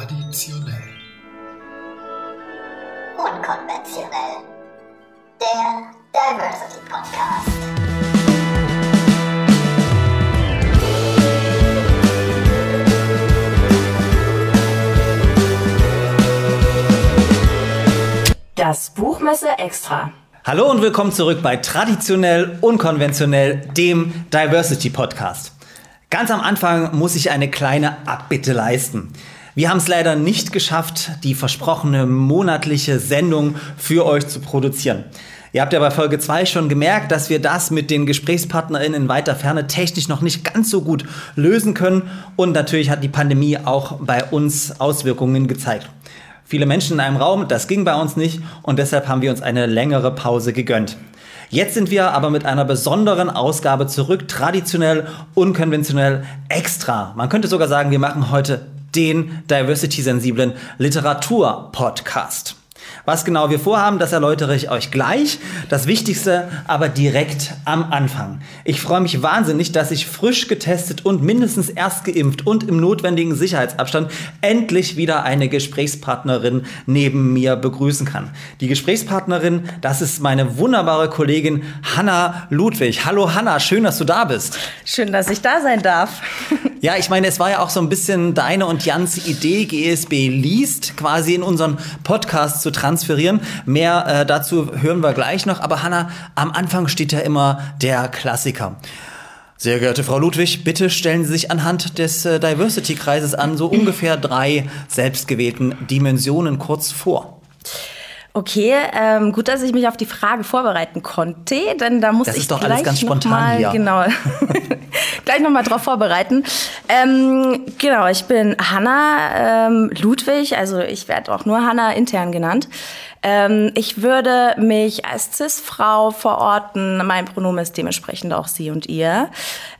Traditionell. Unkonventionell. Der Diversity Podcast. Das Buchmesse Extra. Hallo und willkommen zurück bei Traditionell, Unkonventionell, dem Diversity Podcast. Ganz am Anfang muss ich eine kleine Abbitte leisten. Wir haben es leider nicht geschafft, die versprochene monatliche Sendung für euch zu produzieren. Ihr habt ja bei Folge 2 schon gemerkt, dass wir das mit den GesprächspartnerInnen in weiter Ferne technisch noch nicht ganz so gut lösen können. Und natürlich hat die Pandemie auch bei uns Auswirkungen gezeigt. Viele Menschen in einem Raum, das ging bei uns nicht und deshalb haben wir uns eine längere Pause gegönnt. Jetzt sind wir aber mit einer besonderen Ausgabe zurück, traditionell, unkonventionell, extra. Man könnte sogar sagen, wir machen heute den diversity-sensiblen Literatur-Podcast. Was genau wir vorhaben, das erläutere ich euch gleich. Das Wichtigste aber direkt am Anfang. Ich freue mich wahnsinnig, dass ich frisch getestet und mindestens erst geimpft und im notwendigen Sicherheitsabstand endlich wieder eine Gesprächspartnerin neben mir begrüßen kann. Die Gesprächspartnerin, das ist meine wunderbare Kollegin Hanna Ludwig. Hallo Hanna, schön, dass du da bist. Schön, dass ich da sein darf. Ja, ich meine, es war ja auch so ein bisschen deine und Jans Idee, GSB liest, quasi in unseren Podcast zu transferieren. Mehr dazu hören wir gleich noch. Aber Hanna, am Anfang steht ja immer der Klassiker. Sehr geehrte Frau Ludwig, bitte stellen Sie sich anhand des Diversity-Kreises an so ungefähr 3 selbstgewählten Dimensionen kurz vor. Okay, gut, dass ich mich auf die Frage vorbereiten konnte, denn da muss ich doch alles ganz spontan hier. Genau, gleich noch mal drauf vorbereiten. Genau, ich bin Hanna Ludwig, also ich werde auch nur Hanna intern genannt. Ich würde mich als Cis-Frau verorten, mein Pronomen ist dementsprechend auch sie und ihr.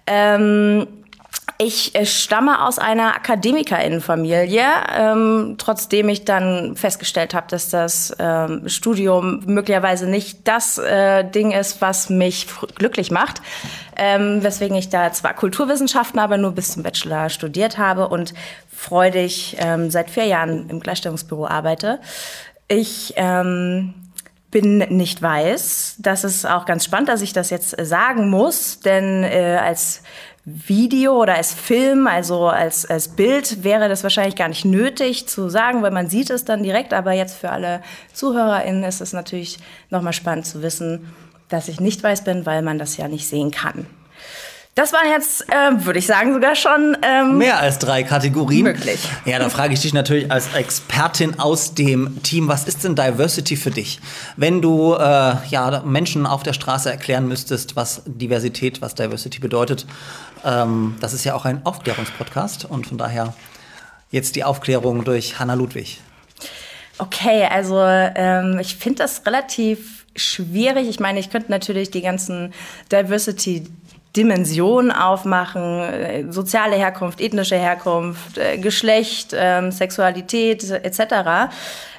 Ich stamme aus einer AkademikerInnenfamilie, trotzdem ich dann festgestellt habe, dass das Studium möglicherweise nicht das Ding ist, was mich glücklich macht, weswegen ich da zwar Kulturwissenschaften, aber nur bis zum Bachelor studiert habe und freudig seit 4 Jahren im Gleichstellungsbüro arbeite. Ich bin nicht weiß. Das ist auch ganz spannend, dass ich das jetzt sagen muss, denn als Video oder als Film, also als Bild wäre das wahrscheinlich gar nicht nötig zu sagen, weil man sieht es dann direkt. Aber jetzt für alle ZuhörerInnen ist es natürlich nochmal spannend zu wissen, dass ich nicht weiß bin, weil man das ja nicht sehen kann. Das waren jetzt, würde ich sagen, sogar schon mehr als 3 Kategorien. Möglich. Ja, da frage ich dich natürlich als Expertin aus dem Team, was ist denn Diversity für dich? Wenn du Menschen auf der Straße erklären müsstest, was Diversität, was Diversity bedeutet, das ist ja auch ein Aufklärungspodcast und von daher jetzt die Aufklärung durch Hanna Ludwig. Okay, also ich finde das relativ schwierig. Ich meine, ich könnte natürlich die ganzen Diversity-Dimensionen aufmachen, soziale Herkunft, ethnische Herkunft, Geschlecht, Sexualität etc.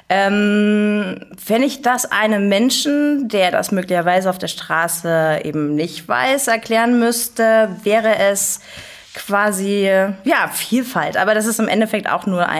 Wenn ich das einem Menschen, der das möglicherweise auf der Straße eben nicht weiß, erklären müsste, wäre es quasi, Vielfalt. Aber das ist im Endeffekt auch nur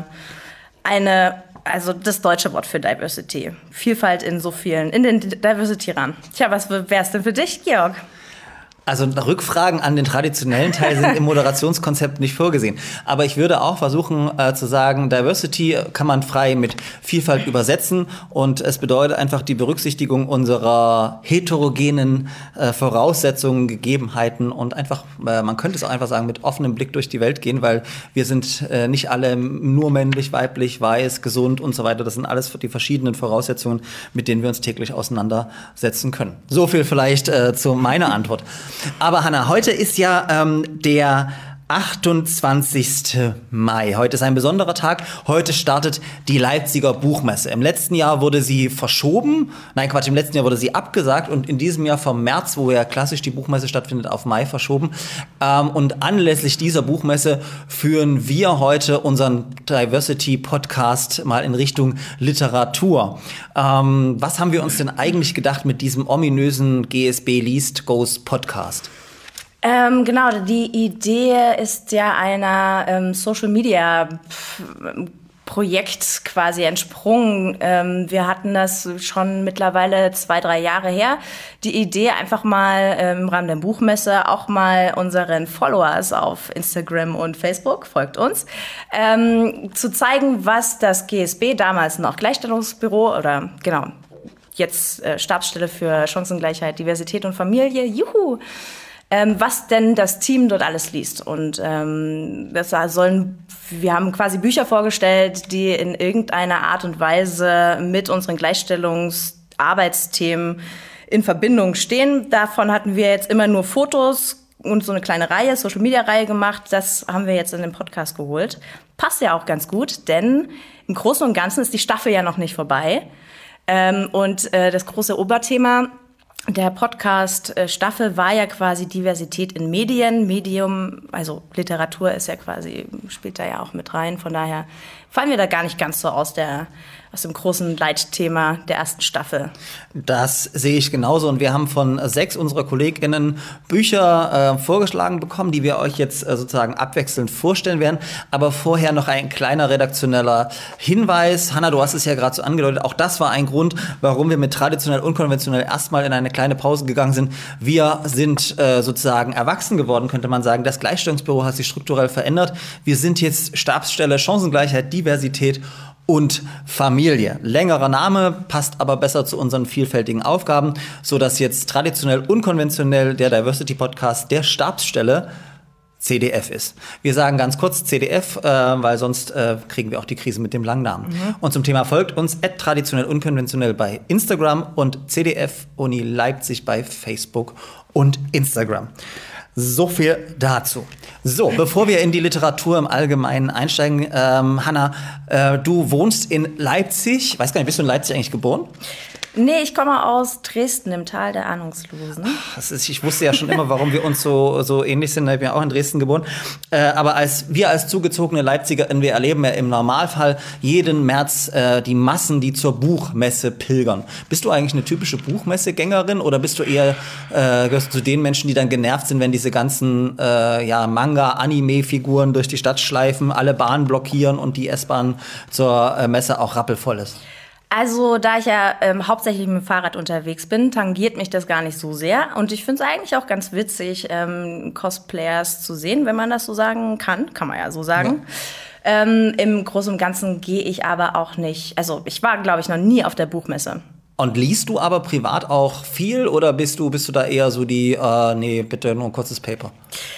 also das deutsche Wort für Diversity. Vielfalt in den Diversity-Rahmen. Tja, was wäre es denn für dich, Georg? Also Rückfragen an den traditionellen Teil sind im Moderationskonzept nicht vorgesehen. Aber ich würde auch versuchen zu sagen, Diversity kann man frei mit Vielfalt übersetzen. Und es bedeutet einfach die Berücksichtigung unserer heterogenen Voraussetzungen, Gegebenheiten und einfach, man könnte es auch einfach sagen, mit offenem Blick durch die Welt gehen, weil wir sind nicht alle nur männlich, weiblich, weiß, gesund und so weiter. Das sind alles die verschiedenen Voraussetzungen, mit denen wir uns täglich auseinandersetzen können. So viel vielleicht zu meiner Antwort. Aber Hanna, heute ist ja der 28. Mai. Heute ist ein besonderer Tag. Heute startet die Leipziger Buchmesse. Im letzten Jahr wurde sie verschoben. Im letzten Jahr wurde sie abgesagt und in diesem Jahr vom März, wo ja klassisch die Buchmesse stattfindet, auf Mai verschoben. Und anlässlich dieser Buchmesse führen wir heute unseren Diversity-Podcast mal in Richtung Literatur. Was haben wir uns denn eigentlich gedacht mit diesem ominösen GSB Liest Goes Podcast? Genau, die Idee ist ja einer Social-Media Projekt quasi entsprungen. Wir hatten das schon mittlerweile 2-3 Jahre her. Die Idee, einfach mal im Rahmen der Buchmesse auch mal unseren Followers auf Instagram und Facebook, folgt uns, zu zeigen, was das GSB, damals noch Gleichstellungsbüro oder genau, jetzt Stabsstelle für Chancengleichheit, Diversität und Familie, juhu, was denn das Team dort alles liest. Und wir haben quasi Bücher vorgestellt, die in irgendeiner Art und Weise mit unseren Gleichstellungsarbeitsthemen in Verbindung stehen. Davon hatten wir jetzt immer nur Fotos und so eine kleine Reihe, Social-Media-Reihe gemacht. Das haben wir jetzt in den Podcast geholt. Passt ja auch ganz gut, denn im Großen und Ganzen ist die Staffel ja noch nicht vorbei. Und das große Oberthema der Podcast-Staffel war ja quasi Diversität in Medien. Medium, also Literatur ist ja quasi, spielt da ja auch mit rein. Von daher fallen wir da gar nicht ganz so aus dem großen Leitthema der ersten Staffel. Das sehe ich genauso. Und wir haben von 6 unserer KollegInnen Bücher vorgeschlagen bekommen, die wir euch jetzt sozusagen abwechselnd vorstellen werden. Aber vorher noch ein kleiner redaktioneller Hinweis. Hanna, du hast es ja gerade so angedeutet. Auch das war ein Grund, warum wir mit traditionell unkonventionell erstmal in eine kleine Pause gegangen sind. Wir sind sozusagen erwachsen geworden, könnte man sagen. Das Gleichstellungsbüro hat sich strukturell verändert. Wir sind jetzt Stabsstelle Chancengleichheit, Diversität und Familie. Längerer Name, passt aber besser zu unseren vielfältigen Aufgaben, sodass jetzt traditionell unkonventionell der Diversity Podcast der Stabsstelle CDF ist. Wir sagen ganz kurz CDF, weil sonst kriegen wir auch die Krise mit dem langen Namen. Und zum Thema folgt uns @traditionell unkonventionell bei Instagram und CDF Uni Leipzig bei Facebook und Instagram. So viel dazu. So, bevor wir in die Literatur im Allgemeinen einsteigen, Hanna, du wohnst in Leipzig. Ich weiß gar nicht, bist du in Leipzig eigentlich geboren? Nee, ich komme aus Dresden, im Tal der Ahnungslosen. Ich wusste ja schon immer, warum wir uns so ähnlich sind. Ich bin ja auch in Dresden geboren. Aber als zugezogene LeipzigerInnen, wir erleben ja im Normalfall jeden März die Massen, die zur Buchmesse pilgern. Bist du eigentlich eine typische Buchmessegängerin oder bist du eher gehörst du zu den Menschen, die dann genervt sind, wenn diese ganzen Manga-Anime-Figuren durch die Stadt schleifen, alle Bahnen blockieren und die S-Bahn zur Messe auch rappelvoll ist? Also, da ich ja hauptsächlich mit dem Fahrrad unterwegs bin, tangiert mich das gar nicht so sehr. Und ich finde es eigentlich auch ganz witzig, Cosplayers zu sehen, wenn man das so sagen kann. Kann man ja so sagen. Ja. Im Großen und Ganzen gehe ich aber auch nicht. Also, ich war, glaube ich, noch nie auf der Buchmesse. Und liest du aber privat auch viel oder bist du da eher so die, nee, bitte nur ein kurzes Paper?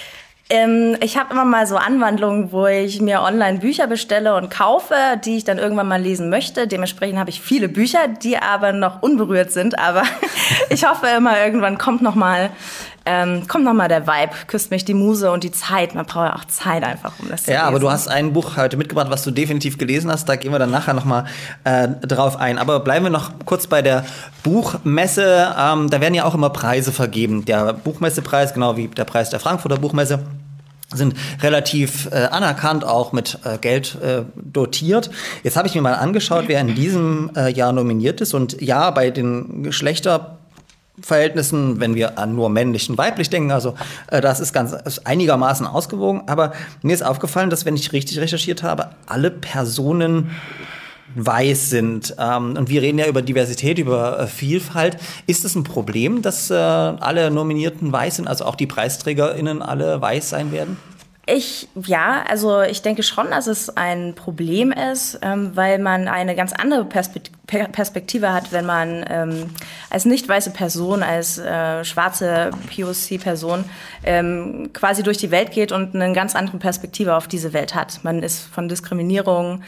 Ich habe immer mal so Anwandlungen, wo ich mir online Bücher bestelle und kaufe, die ich dann irgendwann mal lesen möchte. Dementsprechend habe ich viele Bücher, die aber noch unberührt sind. Aber ich hoffe immer, irgendwann kommt noch mal der Vibe, küsst mich die Muse und die Zeit. Man braucht ja auch Zeit einfach, um das zu lesen. Ja, aber du hast ein Buch heute mitgebracht, was du definitiv gelesen hast. Da gehen wir dann nachher noch mal drauf ein. Aber bleiben wir noch kurz bei der Buchmesse. Da werden ja auch immer Preise vergeben. Der Buchmessepreis, genau wie der Preis der Frankfurter Buchmesse, sind relativ anerkannt, auch mit Geld dotiert. Jetzt habe ich mir mal angeschaut, wer in diesem Jahr nominiert ist. Und ja, bei den Geschlechterverhältnissen, wenn wir an nur männlich und weiblich denken, also das ist einigermaßen ausgewogen. Aber mir ist aufgefallen, dass, wenn ich richtig recherchiert habe, alle Personen weiß sind. Und wir reden ja über Diversität, über Vielfalt. Ist es ein Problem, dass alle Nominierten weiß sind, also auch die PreisträgerInnen alle weiß sein werden? Ich denke schon, dass es ein Problem ist, weil man eine ganz andere Perspektive hat, wenn man als nicht weiße Person, als schwarze POC-Person quasi durch die Welt geht und eine ganz andere Perspektive auf diese Welt hat. Man ist von Diskriminierung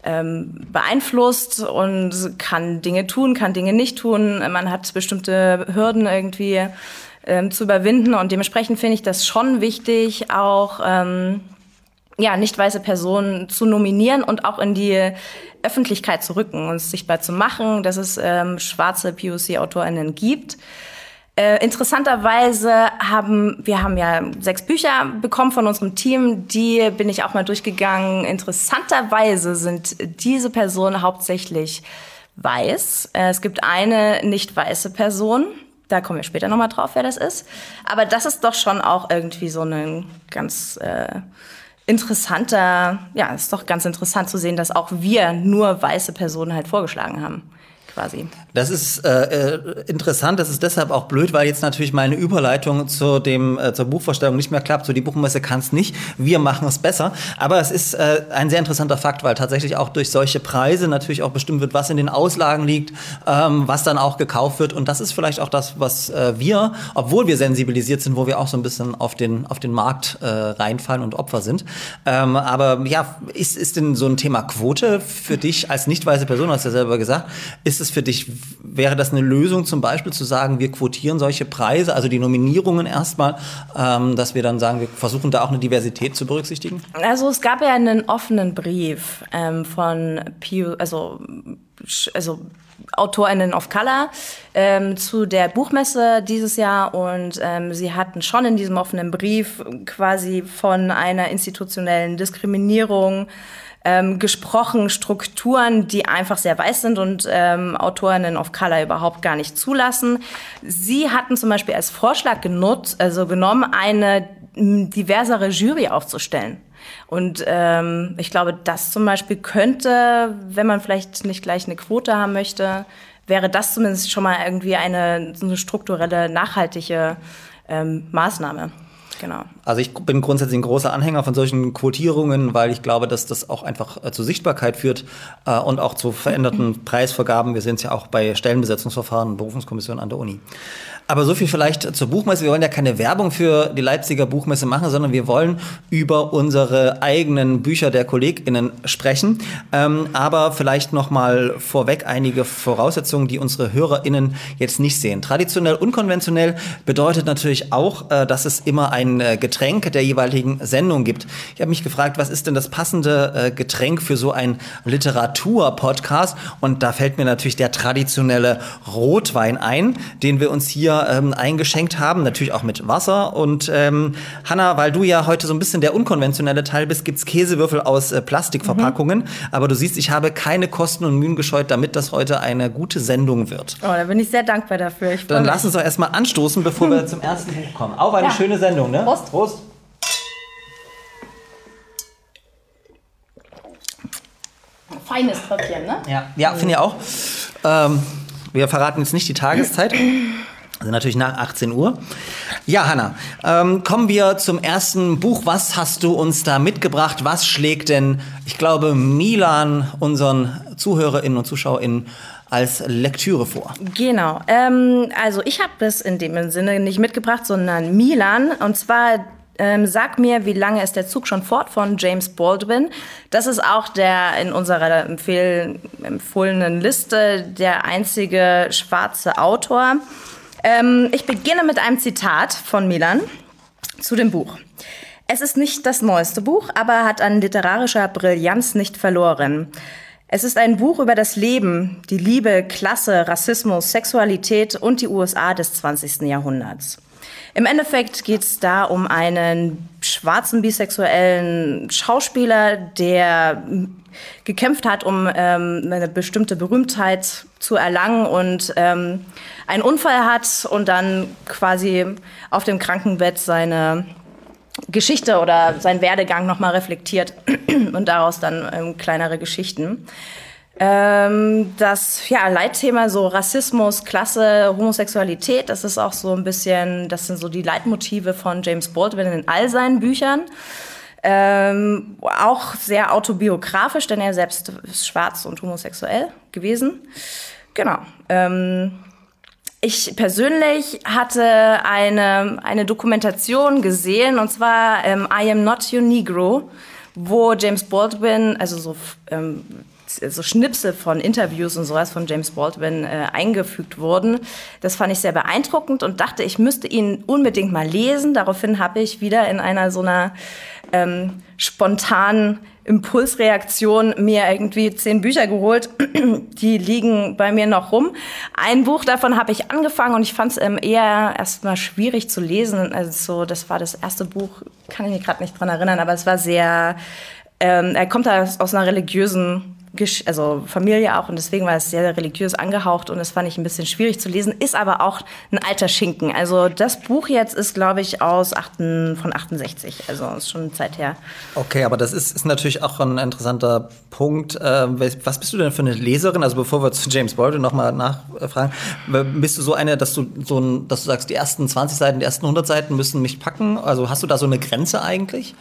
beeinflusst und kann Dinge tun, kann Dinge nicht tun. Man hat bestimmte Hürden irgendwie zu überwinden und dementsprechend finde ich das schon wichtig, auch nicht weiße Personen zu nominieren und auch in die Öffentlichkeit zu rücken und es sichtbar zu machen, dass es schwarze POC-AutorInnen gibt. Interessanterweise haben ja 6 Bücher bekommen von unserem Team, die bin ich auch mal durchgegangen. Interessanterweise sind diese Personen hauptsächlich weiß. Es gibt eine nicht weiße Person, Da kommen wir später nochmal drauf, wer das ist. Aber das ist doch schon auch irgendwie so ein ganz interessanter, ja, ist doch ganz interessant zu sehen, dass auch wir nur weiße Personen halt vorgeschlagen haben. Quasi. Das ist interessant, das ist deshalb auch blöd, weil jetzt natürlich meine Überleitung zur Buchvorstellung nicht mehr klappt. So, die Buchmesse kann es nicht, wir machen es besser. Aber es ist ein sehr interessanter Fakt, weil tatsächlich auch durch solche Preise natürlich auch bestimmt wird, was in den Auslagen liegt, was dann auch gekauft wird. Und das ist vielleicht auch das, was wir, obwohl wir sensibilisiert sind, wo wir auch so ein bisschen auf den Markt reinfallen und Opfer sind. Aber ja, ist denn so ein Thema Quote für dich als nicht weiße Person, hast du ja selber gesagt, ist es für dich, wäre das eine Lösung zum Beispiel zu sagen, wir quotieren solche Preise, also die Nominierungen erstmal, dass wir dann sagen, wir versuchen da auch eine Diversität zu berücksichtigen? Also es gab ja einen offenen Brief von AutorInnen of Color zu der Buchmesse dieses Jahr und sie hatten schon in diesem offenen Brief quasi von einer institutionellen Diskriminierung gesprochen, Strukturen, die einfach sehr weiß sind und AutorInnen of Color überhaupt gar nicht zulassen. Sie hatten zum Beispiel als Vorschlag genommen, eine diversere Jury aufzustellen. Und ich glaube, das zum Beispiel könnte, wenn man vielleicht nicht gleich eine Quote haben möchte, wäre das zumindest schon mal irgendwie so eine strukturelle, nachhaltige Maßnahme. Genau. Also ich bin grundsätzlich ein großer Anhänger von solchen Quotierungen, weil ich glaube, dass das auch einfach zu Sichtbarkeit führt und auch zu veränderten Preisvergaben. Wir sehen es ja auch bei Stellenbesetzungsverfahren und Berufungskommissionen an der Uni. Aber so viel vielleicht zur Buchmesse. Wir wollen ja keine Werbung für die Leipziger Buchmesse machen, sondern wir wollen über unsere eigenen Bücher der KollegInnen sprechen. Aber vielleicht noch mal vorweg einige Voraussetzungen, die unsere HörerInnen jetzt nicht sehen. Traditionell, unkonventionell bedeutet natürlich auch, dass es immer ein Getränk der jeweiligen Sendung gibt. Ich habe mich gefragt, was ist denn das passende Getränk für so einen Literatur-Podcast? Und da fällt mir natürlich der traditionelle Rotwein ein, den wir uns hier eingeschenkt haben, natürlich auch mit Wasser. Und Hanna, weil du ja heute so ein bisschen der unkonventionelle Teil bist, gibt's Käsewürfel aus Plastikverpackungen. Aber du siehst, ich habe keine Kosten und Mühen gescheut, damit das heute eine gute Sendung wird. Oh, da bin ich sehr dankbar dafür. Dann lass uns doch erstmal anstoßen, bevor wir zum ersten Buch kommen. Auf eine schöne Sendung, ne? Prost. Prost. Feines Tröpfchen, ne? Ja, finde ich auch. Wir verraten jetzt nicht die Tageszeit. Also natürlich nach 18 Uhr. Ja, Hanna, kommen wir zum ersten Buch. Was hast du uns da mitgebracht? Was schlägt denn, ich glaube, Milan unseren ZuhörerInnen und ZuschauerInnen als Lektüre vor? Genau. Also ich habe das in dem Sinne nicht mitgebracht, sondern Milan. Und zwar Sag mir, wie lange ist der Zug schon fort von James Baldwin. Das ist auch der in unserer empfohlenen Liste der einzige schwarze Autor. Ich beginne mit einem Zitat von Milan zu dem Buch. Es ist nicht das neueste Buch, aber hat an literarischer Brillanz nicht verloren. Es ist ein Buch über das Leben, die Liebe, Klasse, Rassismus, Sexualität und die USA des 20. Jahrhunderts. Im Endeffekt geht es da um einen schwarzen bisexuellen Schauspieler, der gekämpft hat, um eine bestimmte Berühmtheit zu erlangen und einen Unfall hat und dann quasi auf dem Krankenbett seine Geschichte oder seinen Werdegang nochmal reflektiert und daraus dann kleinere Geschichten. Das Leitthema so Rassismus, Klasse, Homosexualität, das ist auch so ein bisschen, das sind so die Leitmotive von James Baldwin in all seinen Büchern. Auch sehr autobiografisch, denn er selbst ist schwarz und homosexuell gewesen. Genau. Ich persönlich hatte eine Dokumentation gesehen, und zwar I Am Not Your Negro, wo James Baldwin, also so Schnipsel von Interviews und sowas von James Baldwin eingefügt wurden. Das fand ich sehr beeindruckend und dachte, ich müsste ihn unbedingt mal lesen. Daraufhin habe ich wieder in einer so einer spontanen Impulsreaktion mir irgendwie 10 Bücher geholt. Die liegen bei mir noch rum. Ein Buch davon habe ich angefangen und ich fand es eher erstmal schwierig zu lesen. Also das war das erste Buch, kann ich mich gerade nicht dran erinnern, aber es war sehr... er kommt aus einer religiösen also Familie auch, und deswegen war es sehr, sehr religiös angehaucht und das fand ich ein bisschen schwierig zu lesen, ist aber auch ein alter Schinken. Also das Buch jetzt ist, glaube ich, von 68, also ist schon eine Zeit her. Okay, aber das ist natürlich auch ein interessanter Punkt. Was bist du denn für eine Leserin? Also bevor wir zu James Baldwin nochmal nachfragen, bist du so eine, dass du sagst, die ersten 20 Seiten, die ersten 100 Seiten müssen mich packen? Also hast du da so eine Grenze eigentlich?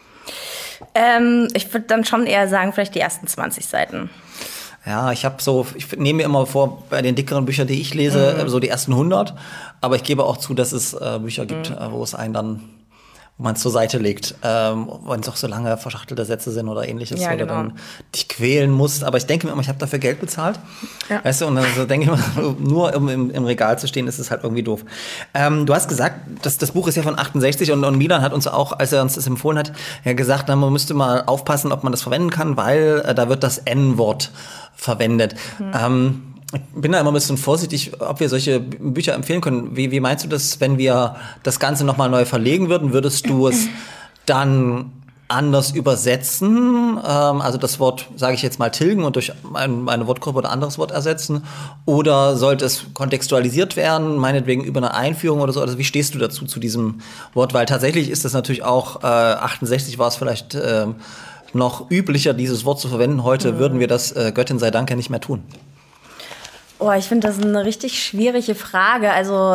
Ich würde dann schon eher sagen, vielleicht die ersten 20 Seiten. Ja, ich nehme mir immer vor, bei den dickeren Büchern, die ich lese, so die ersten 100. Aber ich gebe auch zu, dass es Bücher gibt, wo man es zur Seite legt, wenn es auch so lange verschachtelte Sätze sind oder ähnliches, ja, oder genau. dann dich quälen musst. Aber ich denke mir immer, ich habe dafür Geld bezahlt. Ja. Weißt du, und dann denke ich immer, nur im Regal zu stehen, ist es halt irgendwie doof. Du hast gesagt, das Buch ist ja von 68 und Milan hat uns auch, als er uns das empfohlen hat, ja gesagt, man müsste mal aufpassen, ob man das verwenden kann, weil da wird das N-Wort verwendet. Ich bin da immer ein bisschen vorsichtig, ob wir solche Bücher empfehlen können. Wie meinst du das, wenn wir das Ganze nochmal neu verlegen würden? Würdest du es dann anders übersetzen? Also das Wort, sage ich jetzt mal, tilgen und durch eine Wortgruppe oder anderes Wort ersetzen? Oder sollte es kontextualisiert werden, meinetwegen über eine Einführung oder so? Also wie stehst du dazu, zu diesem Wort? Weil tatsächlich ist das natürlich auch, 68 war es vielleicht noch üblicher, dieses Wort zu verwenden. Heute würden wir das, Göttin sei Dank, ja nicht mehr tun. Oh, ich finde das eine richtig schwierige Frage. Also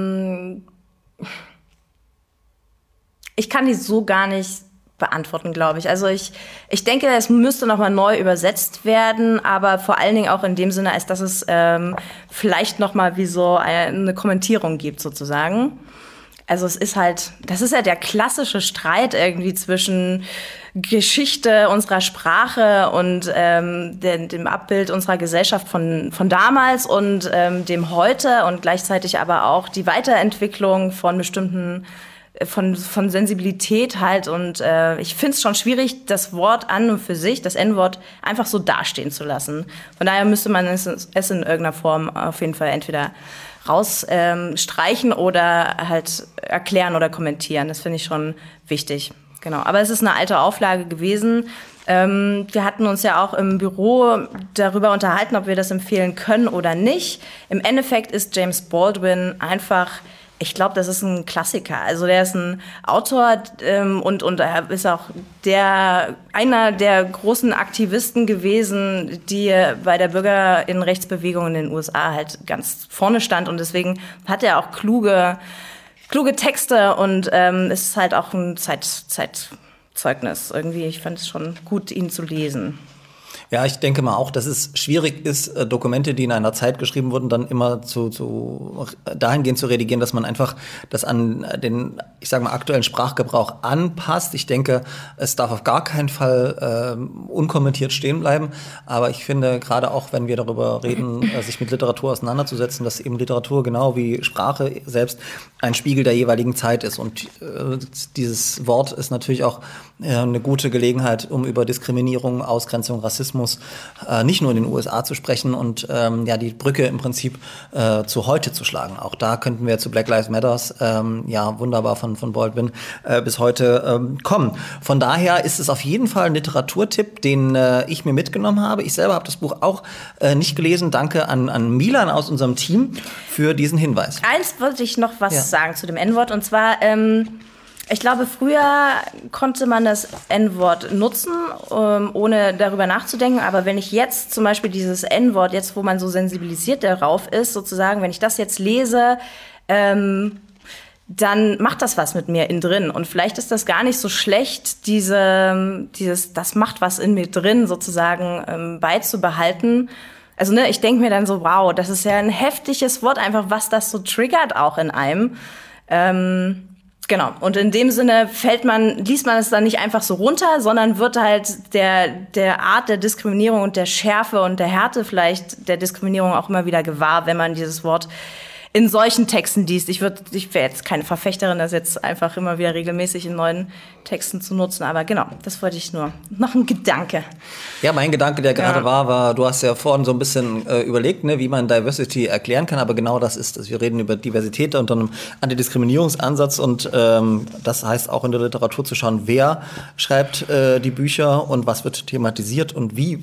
ich kann die so gar nicht beantworten, glaube ich. Also ich denke, es müsste nochmal neu übersetzt werden, aber vor allen Dingen auch in dem Sinne, als dass es vielleicht nochmal wie so eine Kommentierung gibt, sozusagen. Also das ist ja der klassische Streit irgendwie zwischen Geschichte unserer Sprache und dem Abbild unserer Gesellschaft von damals und dem heute und gleichzeitig aber auch die Weiterentwicklung von bestimmten von Sensibilität halt. Und ich finde es schon schwierig, das Wort an und für sich, das N-Wort, einfach so dastehen zu lassen. Von daher müsste man es in irgendeiner Form auf jeden Fall entweder rausstreichen oder halt erklären oder kommentieren. Das finde ich schon wichtig. Genau. Aber es ist eine alte Auflage gewesen. Wir hatten uns ja auch im Büro darüber unterhalten, ob wir das empfehlen können oder nicht. Im Endeffekt ist James Baldwin einfach, ich glaube, das ist ein Klassiker. Also der ist ein Autor und er ist auch einer der großen Aktivisten gewesen, die bei der Bürgerinnenrechtsbewegung in den USA halt ganz vorne stand. Und deswegen hat er auch kluge Texte und es ist halt auch ein Zeitzeugnis irgendwie. Ich fand es schon gut, ihn zu lesen. Ja, ich denke mal auch, dass es schwierig ist, Dokumente, die in einer Zeit geschrieben wurden, dann immer dahingehend zu redigieren, dass man einfach das an den, ich sage mal, aktuellen Sprachgebrauch anpasst. Ich denke, es darf auf gar keinen Fall unkommentiert stehen bleiben. Aber ich finde, gerade auch, wenn wir darüber reden, sich mit Literatur auseinanderzusetzen, dass eben Literatur genau wie Sprache selbst ein Spiegel der jeweiligen Zeit ist. Und dieses Wort ist natürlich auch eine gute Gelegenheit, um über Diskriminierung, Ausgrenzung, Rassismus nicht nur in den USA zu sprechen und die Brücke im Prinzip zu heute zu schlagen. Auch da könnten wir zu Black Lives Matters wunderbar von Baldwin bis heute kommen. Von daher ist es auf jeden Fall ein Literaturtipp, den ich mir mitgenommen habe. Ich selber habe das Buch auch nicht gelesen. Danke an Milan aus unserem Team für diesen Hinweis. Eins wollte ich noch sagen zu dem N-Wort, und zwar ich glaube, früher konnte man das N-Wort nutzen, ohne darüber nachzudenken. Aber wenn ich jetzt zum Beispiel dieses N-Wort, jetzt wo man so sensibilisiert darauf ist, sozusagen, wenn ich das jetzt lese, dann macht das was mit mir innen drin. Und vielleicht ist das gar nicht so schlecht, das macht was in mir drin, sozusagen beizubehalten. Also ich denke mir dann so, wow, das ist ja ein heftiges Wort, einfach was das so triggert auch in einem. Genau. Und in dem Sinne liest man es dann nicht einfach so runter, sondern wird halt der Art der Diskriminierung und der Schärfe und der Härte vielleicht der Diskriminierung auch immer wieder gewahr, wenn man dieses Wort in solchen Texten liest. Ich wäre jetzt keine Verfechterin, das jetzt einfach immer wieder regelmäßig in neuen Texten zu nutzen. Aber genau, das wollte ich nur. Noch ein Gedanke. Ja, mein Gedanke, der gerade war, du hast ja vorhin so ein bisschen überlegt, wie man Diversity erklären kann. Aber genau das ist es. Wir reden über Diversität unter einem Antidiskriminierungsansatz. Und das heißt auch in der Literatur zu schauen, wer schreibt die Bücher und was wird thematisiert und wie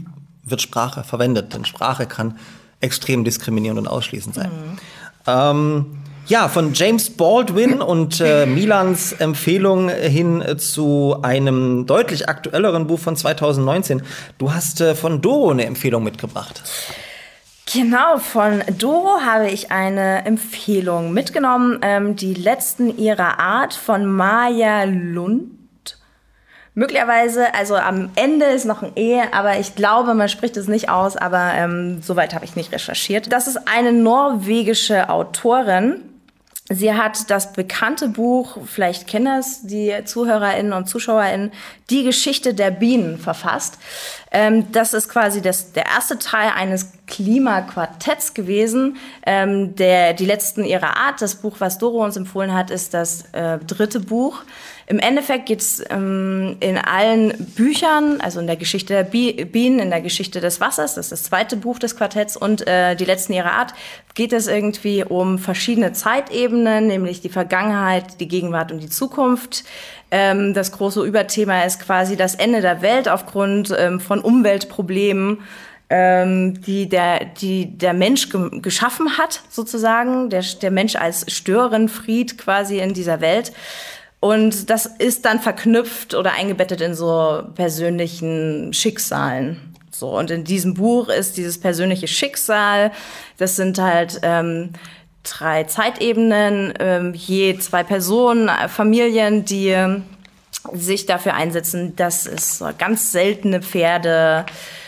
wird Sprache verwendet. Denn Sprache kann extrem diskriminierend und ausschließend sein. Ja, von James Baldwin und Milans Empfehlung hin zu einem deutlich aktuelleren Buch von 2019. Du hast von Doro eine Empfehlung mitgebracht. Genau, von Doro habe ich eine Empfehlung mitgenommen. Die letzten ihrer Art von Maja Lund. Möglicherweise, also am Ende ist noch ein E, aber ich glaube, man spricht es nicht aus, aber soweit habe ich nicht recherchiert. Das ist eine norwegische Autorin. Sie hat das bekannte Buch, vielleicht kennen es die ZuhörerInnen und ZuschauerInnen, Die Geschichte der Bienen verfasst. Das ist quasi der erste Teil eines Klimaquartetts gewesen. Die letzten ihrer Art, das Buch, was Doro uns empfohlen hat, ist das dritte Buch. Im Endeffekt geht es in allen Büchern, also in der Geschichte der Bienen, in der Geschichte des Wassers, das ist das zweite Buch des Quartetts, und die letzten ihrer Art, geht es irgendwie um verschiedene Zeitebenen, nämlich die Vergangenheit, die Gegenwart und die Zukunft. Das große Überthema ist quasi das Ende der Welt aufgrund von Umweltproblemen, die der Mensch geschaffen hat, sozusagen, der Mensch als Störenfried quasi in dieser Welt. Und das ist dann verknüpft oder eingebettet in so persönlichen Schicksalen. So, und in diesem Buch ist dieses persönliche Schicksal, das sind halt 3 Zeitebenen, je 2 Personen, Familien, die sich dafür einsetzen, dass es so ganz seltene Pferde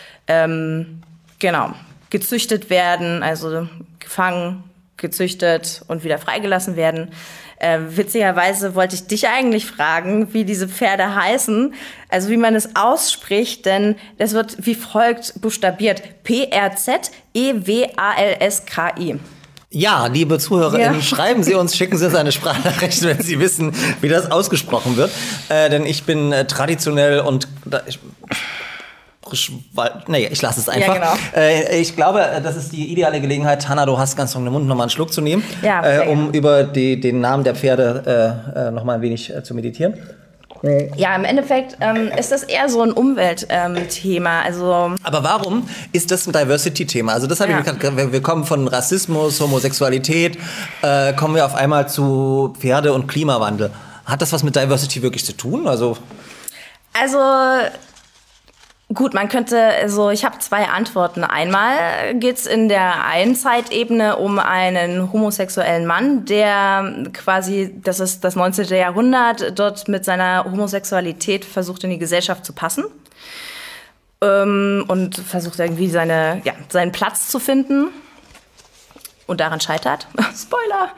gezüchtet werden, also gefangen, gezüchtet und wieder freigelassen werden. Witzigerweise wollte ich dich eigentlich fragen, wie diese Pferde heißen, also wie man es ausspricht, denn das wird wie folgt buchstabiert: P-R-Z-E-W-A-L-S-K-I. Ja, liebe ZuhörerInnen, schreiben Sie uns, schicken Sie uns eine Sprachnachricht, wenn Sie wissen, wie das ausgesprochen wird. Denn ich bin traditionell und ich lasse es einfach. Ja, genau. Ich glaube, das ist die ideale Gelegenheit. Hanna, du hast ganz den Mund, nochmal einen Schluck zu nehmen, um über den Namen der Pferde nochmal ein wenig zu meditieren. Ja, im Endeffekt ist das eher so ein Umweltthema. Aber warum ist das ein Diversity-Thema? Also das habe ich gesagt, wir kommen von Rassismus, Homosexualität, kommen wir auf einmal zu Pferde und Klimawandel. Hat das was mit Diversity wirklich zu tun? Also gut, man könnte, ich habe 2 Antworten. Einmal geht's in der einen Zeitebene um einen homosexuellen Mann, der quasi, das ist das 19. Jahrhundert, dort mit seiner Homosexualität versucht, in die Gesellschaft zu passen. Und versucht irgendwie seinen Platz zu finden. Und daran scheitert. Spoiler!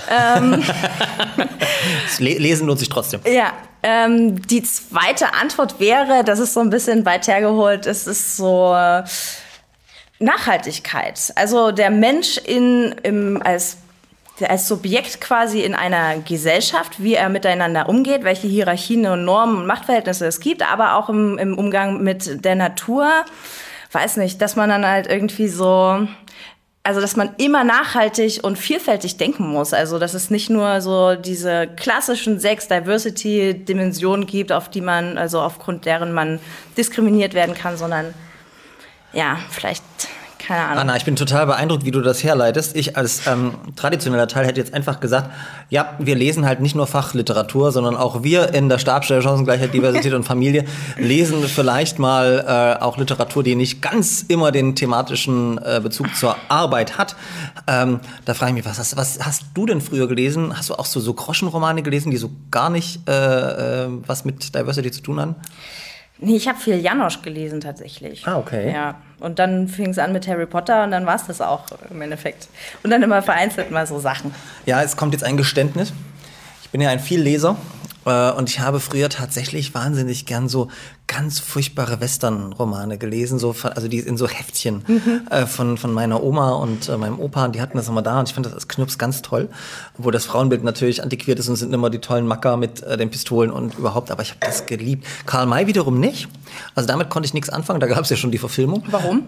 Lesen lohnt sich trotzdem. Ja, die zweite Antwort wäre, das ist so ein bisschen weit hergeholt, es ist so Nachhaltigkeit. Also der Mensch als Subjekt quasi in einer Gesellschaft, wie er miteinander umgeht, welche Hierarchien und Normen und Machtverhältnisse es gibt, aber auch im Umgang mit der Natur. Weiß nicht, dass man dann halt irgendwie dass man immer nachhaltig und vielfältig denken muss. Also, dass es nicht nur so diese klassischen 6 Diversity-Dimensionen gibt, aufgrund deren man diskriminiert werden kann, sondern, vielleicht, keine Ahnung. Anna, ich bin total beeindruckt, wie du das herleitest. Ich als traditioneller Teil hätte jetzt einfach gesagt, ja, wir lesen halt nicht nur Fachliteratur, sondern auch wir in der Stabsstelle Chancengleichheit, Diversität und Familie lesen vielleicht mal auch Literatur, die nicht ganz immer den thematischen Bezug zur Arbeit hat. Da frage ich mich, was hast du denn früher gelesen? Hast du auch so Groschenromane gelesen, die so gar nicht was mit Diversity zu tun haben? Nee, ich habe viel Janosch gelesen tatsächlich. Ah, okay. Ja, und dann fing es an mit Harry Potter und dann war es das auch im Endeffekt. Und dann immer vereinzelt mal so Sachen. Ja, es kommt jetzt ein Geständnis. Ich bin ja ein Vielleser und ich habe früher tatsächlich wahnsinnig gern so ganz furchtbare Western-Romane gelesen, also die in so Heftchen von meiner Oma und meinem Opa, die hatten das immer da und ich fand das als Knups ganz toll, wo das Frauenbild natürlich antiquiert ist und sind immer die tollen Macker mit den Pistolen und überhaupt, aber ich habe das geliebt. Karl May wiederum nicht, also damit konnte ich nichts anfangen, da gab es ja schon die Verfilmung. Warum?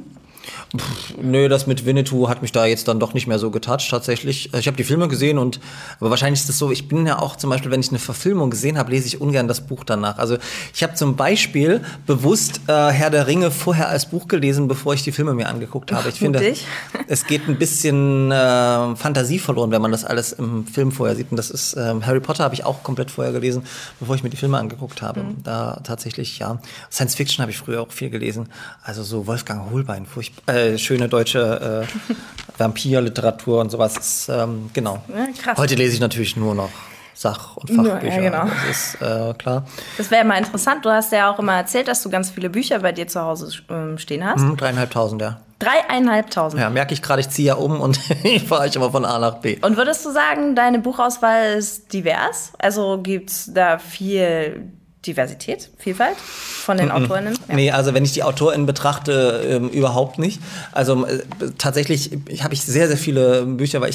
Nö, das mit Winnetou hat mich da jetzt dann doch nicht mehr so getoucht, tatsächlich. Ich habe die Filme gesehen aber wahrscheinlich ist es so, ich bin ja auch zum Beispiel, wenn ich eine Verfilmung gesehen habe, lese ich ungern das Buch danach. Also ich habe zum Beispiel bewusst Herr der Ringe vorher als Buch gelesen, bevor ich die Filme mir angeguckt habe. Ich finde, es geht ein bisschen Fantasie verloren, wenn man das alles im Film vorher sieht. Und das ist, Harry Potter habe ich auch komplett vorher gelesen, bevor ich mir die Filme angeguckt habe. Da tatsächlich, ja. Science Fiction habe ich früher auch viel gelesen. Also so Wolfgang Holbein, schöne deutsche Vampirliteratur und sowas. Ist, genau. Ja, krass. Heute lese ich natürlich nur noch Sach- und Fachbücher. Ja, genau. Das ist klar. Das wäre mal interessant. Du hast ja auch immer erzählt, dass du ganz viele Bücher bei dir zu Hause stehen hast. 3.500, ja. 3.500. Ja, merke ich gerade, ich ziehe ja um und fahre ich immer von A nach B. Und würdest du sagen, deine Buchauswahl ist divers? Also gibt's da viel Diversität, Vielfalt von den AutorInnen? Ja. Nee, also wenn ich die AutorInnen betrachte, überhaupt nicht. Also tatsächlich habe ich sehr, sehr viele Bücher, weil ich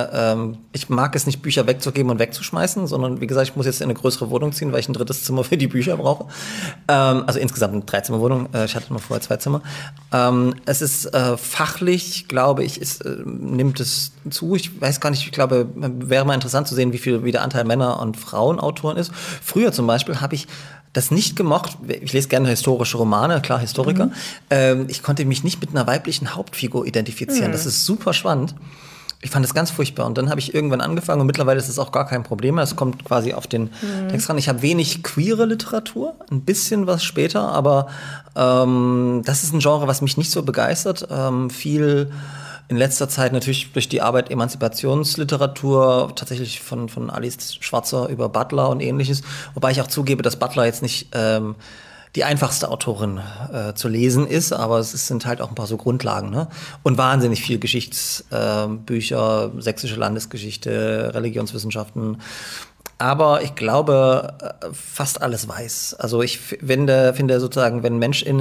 ich mag es nicht, Bücher wegzugeben und wegzuschmeißen, sondern wie gesagt, ich muss jetzt in eine größere Wohnung ziehen, weil ich ein drittes Zimmer für die Bücher brauche. Also insgesamt eine 3-Zimmer-Wohnung. Ich hatte nur vorher 2 Zimmer. Es ist fachlich, glaube ich, nimmt es zu. Ich weiß gar nicht, ich glaube, wäre mal interessant zu sehen, wie der Anteil Männer- und Frauenautoren ist. Früher zum Beispiel habe ich das nicht gemocht. Ich lese gerne historische Romane, klar, Historiker. Ich konnte mich nicht mit einer weiblichen Hauptfigur identifizieren. Das ist super spannend. Ich fand das ganz furchtbar. Und dann habe ich irgendwann angefangen und mittlerweile ist es auch gar kein Problem mehr. Es kommt quasi auf den Text ran. Ich habe wenig queere Literatur, ein bisschen was später, aber das ist ein Genre, was mich nicht so begeistert. Viel in letzter Zeit natürlich durch die Arbeit Emanzipationsliteratur, tatsächlich von Alice Schwarzer über Butler und ähnliches. Wobei ich auch zugebe, dass Butler jetzt nicht die einfachste Autorin zu lesen ist, aber es sind halt auch ein paar so Grundlagen, ne? Und wahnsinnig viel Geschichtsbücher, sächsische Landesgeschichte, Religionswissenschaften. Aber ich glaube, fast alles weiß. Also ich finde sozusagen, wenn Menschen,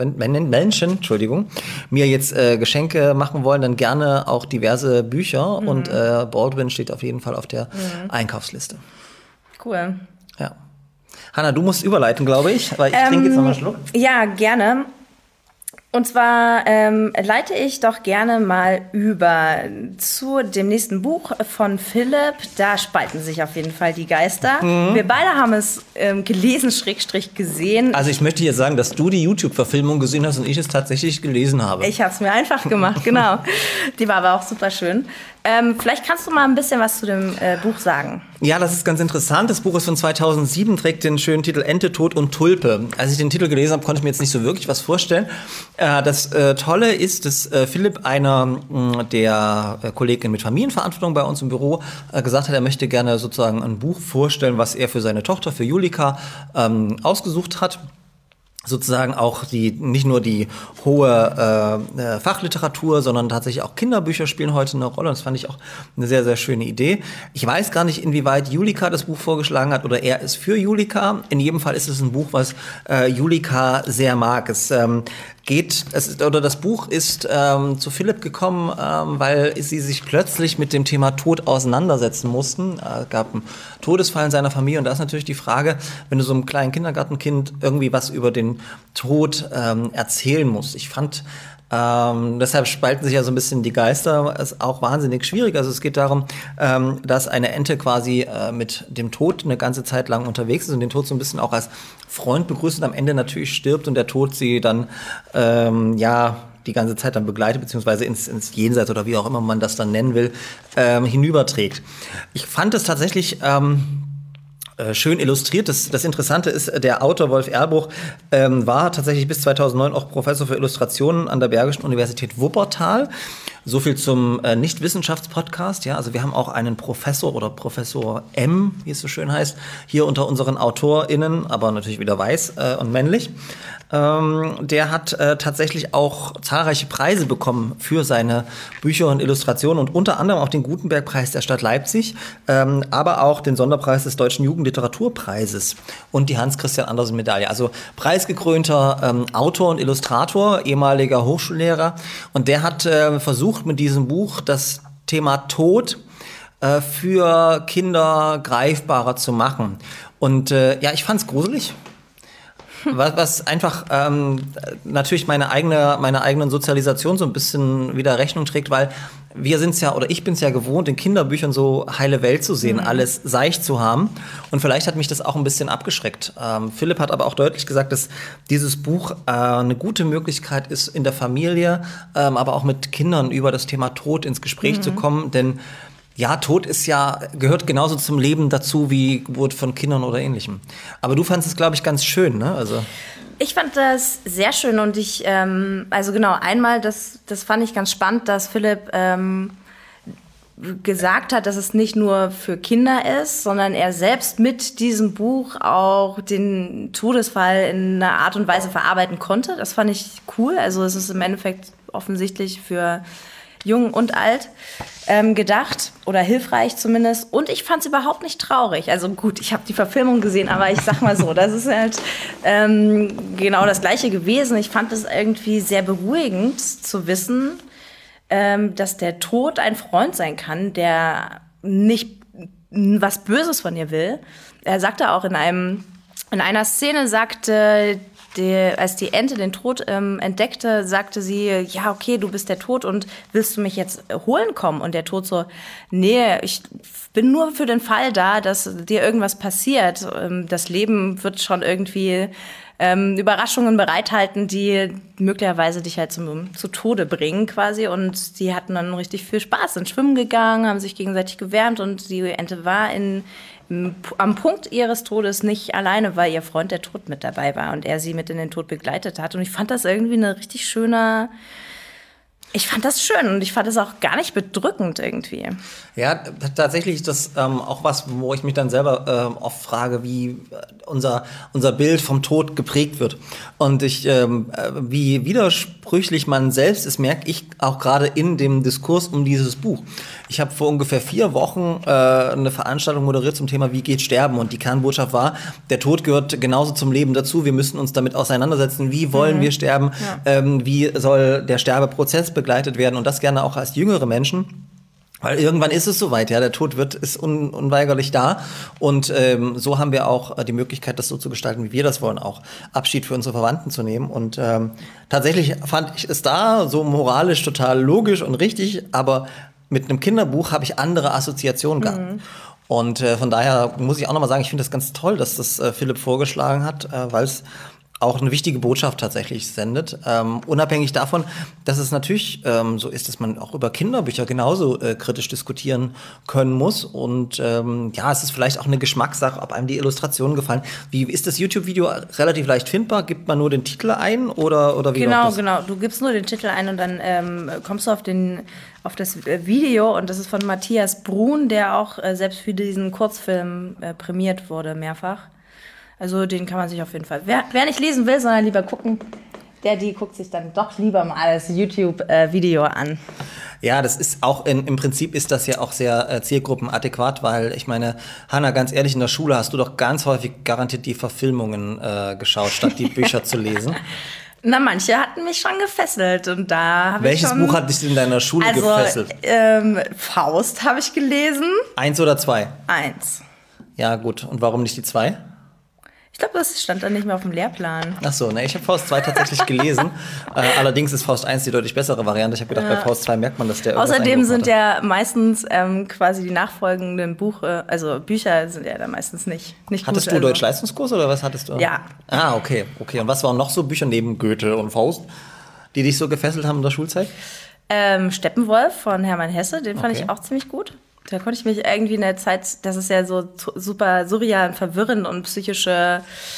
mir jetzt Geschenke machen wollen, dann gerne auch diverse Bücher. Und Baldwin steht auf jeden Fall auf der Einkaufsliste. Cool. Ja. Hanna, du musst überleiten, glaube ich, weil ich trinke jetzt noch mal einen Schluck. Ja, gerne. Und zwar leite ich doch gerne mal über zu dem nächsten Buch von Philipp. Da spalten sich auf jeden Fall die Geister. Wir beide haben es gelesen, / gesehen. Also ich möchte hier sagen, dass du die YouTube-Verfilmung gesehen hast und ich es tatsächlich gelesen habe. Ich habe es mir einfach gemacht, genau. Die war aber auch super schön. Vielleicht kannst du mal ein bisschen was zu dem Buch sagen. Ja, das ist ganz interessant. Das Buch ist von 2007, trägt den schönen Titel Ente, Tod und Tulpe. Als ich den Titel gelesen habe, konnte ich mir jetzt nicht so wirklich was vorstellen. Das Tolle ist, dass Philipp, einer der Kolleginnen mit Familienverantwortung bei uns im Büro, gesagt hat, er möchte gerne sozusagen ein Buch vorstellen, was er für seine Tochter, für Julika, ausgesucht hat. Sozusagen auch nicht nur die hohe Fachliteratur, sondern tatsächlich auch Kinderbücher spielen heute eine Rolle. Und das fand ich auch eine sehr, sehr schöne Idee. Ich weiß gar nicht, inwieweit Julika das Buch vorgeschlagen hat oder er ist für Julika. In jedem Fall ist es ein Buch, was Julika sehr mag. Das Buch ist zu Philipp gekommen, weil sie sich plötzlich mit dem Thema Tod auseinandersetzen mussten. Es gab einen Todesfall in seiner Familie und da ist natürlich die Frage, wenn du so einem kleinen Kindergartenkind irgendwie was über den Tod erzählen musst. Ich fand, deshalb spalten sich ja so ein bisschen die Geister, ist auch wahnsinnig schwierig. Also es geht darum, dass eine Ente quasi mit dem Tod eine ganze Zeit lang unterwegs ist und den Tod so ein bisschen auch als Freund begrüßt und am Ende natürlich stirbt und der Tod sie dann, die ganze Zeit dann begleitet, beziehungsweise ins Jenseits oder wie auch immer man das dann nennen will, hinüberträgt. Ich fand es tatsächlich schön illustriert. Das Interessante ist, der Autor Wolf Erlbruch war tatsächlich bis 2009 auch Professor für Illustrationen an der Bergischen Universität Wuppertal. So viel zum Nicht-Wissenschafts-Podcast. Ja, also wir haben auch einen Professor oder Professor M, wie es so schön heißt, hier unter unseren AutorInnen, aber natürlich wieder weiß und männlich. Der hat tatsächlich auch zahlreiche Preise bekommen für seine Bücher und Illustrationen und unter anderem auch den Gutenberg-Preis der Stadt Leipzig, aber auch den Sonderpreis des Deutschen Jugendliteraturpreises und die Hans-Christian-Andersen-Medaille. Also preisgekrönter Autor und Illustrator, ehemaliger Hochschullehrer. Und der hat versucht, mit diesem Buch das Thema Tod für Kinder greifbarer zu machen. Und ich fand's gruselig. was einfach natürlich meine eigenen Sozialisation so ein bisschen wieder Rechnung trägt, weil wir sind's ja, oder ich bin's ja gewohnt, in Kinderbüchern so heile Welt zu sehen, alles seicht zu haben. Und vielleicht hat mich das auch ein bisschen abgeschreckt. Philipp hat aber auch deutlich gesagt, dass dieses Buch eine gute Möglichkeit ist, in der Familie, aber auch mit Kindern über das Thema Tod ins Gespräch zu kommen. Denn ja, Tod gehört genauso zum Leben dazu wie Geburt von Kindern oder Ähnlichem. Aber du fandest es, glaube ich, ganz schön, ne? Also Ich fand das sehr schön und also genau, einmal, das fand ich ganz spannend, dass Philipp gesagt hat, dass es nicht nur für Kinder ist, sondern er selbst mit diesem Buch auch den Todesfall in einer Art und Weise verarbeiten konnte. Das fand ich cool. Also es ist im Endeffekt offensichtlich für jung und alt gedacht oder hilfreich zumindest. Und ich fand es überhaupt nicht traurig. Also gut, ich habe die Verfilmung gesehen, aber ich sag mal so, das ist halt genau das Gleiche gewesen. Ich fand es irgendwie sehr beruhigend zu wissen, dass der Tod ein Freund sein kann, der nicht was Böses von ihr will. Er sagte auch in einer Szene, als die Ente den Tod entdeckte, sagte sie, ja, okay, du bist der Tod und willst du mich jetzt holen kommen? Und der Tod so, nee, ich bin nur für den Fall da, dass dir irgendwas passiert. Das Leben wird schon irgendwie Überraschungen bereithalten, die möglicherweise dich halt zu Tode bringen quasi. Und die hatten dann richtig viel Spaß, sind schwimmen gegangen, haben sich gegenseitig gewärmt und die Ente war am Punkt ihres Todes nicht alleine, weil ihr Freund der Tod mit dabei war und er sie mit in den Tod begleitet hat. Und ich fand das irgendwie ich fand das schön und ich fand es auch gar nicht bedrückend irgendwie. ja, tatsächlich ist das auch was, wo ich mich dann selber oft frage, wie unser Bild vom Tod geprägt wird. Und wie widersprüchlich man selbst ist, merke ich auch gerade in dem Diskurs um dieses Buch. Ich habe vor ungefähr 4 Wochen eine Veranstaltung moderiert zum Thema, wie geht Sterben? Und die Kernbotschaft war, der Tod gehört genauso zum Leben dazu. Wir müssen uns damit auseinandersetzen, wie wollen wir sterben, wie soll der Sterbeprozess begleitet werden und das gerne auch als jüngere Menschen. Weil irgendwann ist es soweit, ja, der Tod ist unweigerlich da und so haben wir auch die Möglichkeit, das so zu gestalten, wie wir das wollen, auch Abschied für unsere Verwandten zu nehmen und tatsächlich fand ich es da so moralisch total logisch und richtig, aber mit einem Kinderbuch habe ich andere Assoziationen gehabt. Und von daher muss ich auch nochmal sagen, ich finde das ganz toll, dass das Philipp vorgeschlagen hat, weil es auch eine wichtige Botschaft tatsächlich sendet. Unabhängig davon, dass es natürlich so ist, dass man auch über Kinderbücher genauso kritisch diskutieren können muss. Und es ist vielleicht auch eine Geschmackssache, ob einem die Illustrationen gefallen. Wie ist das YouTube-Video relativ leicht findbar? Gibt man nur den Titel ein oder wie läuft das? Genau. Du gibst nur den Titel ein und dann kommst du auf das Video und das ist von Matthias Brun, der auch selbst für diesen Kurzfilm prämiert wurde, mehrfach. Also den kann man sich auf jeden Fall. Wer nicht lesen will, sondern lieber gucken, die guckt sich dann doch lieber mal das YouTube-Video an. Ja, das ist auch im Prinzip ist das ja auch sehr zielgruppenadäquat, weil ich meine, Hanna, ganz ehrlich, in der Schule hast du doch ganz häufig garantiert die Verfilmungen geschaut, statt die Bücher zu lesen. Na, manche hatten mich schon gefesselt und da habe ich Welches Buch hat dich in deiner Schule gefesselt? Faust habe ich gelesen. 1 oder 2? 1. Ja, gut. Und warum nicht die 2? Ich glaube, das stand dann nicht mehr auf dem Lehrplan. Ach so, ne, ich habe Faust 2 tatsächlich gelesen. Allerdings ist Faust 1 die deutlich bessere Variante. Ich habe gedacht, bei Faust 2 merkt man, dass der Außerdem sind ja meistens quasi die nachfolgenden Bücher sind ja da meistens nicht Hattest gut. Du Deutsch-Leistungskurs oder was hattest du? Ja. Ah, okay. Und was waren noch so Bücher neben Goethe und Faust, die dich so gefesselt haben in der Schulzeit? Steppenwolf von Hermann Hesse, den fand ich auch ziemlich gut. Da konnte ich mich irgendwie in der Zeit, das ist ja so super surreal und verwirrend und psychische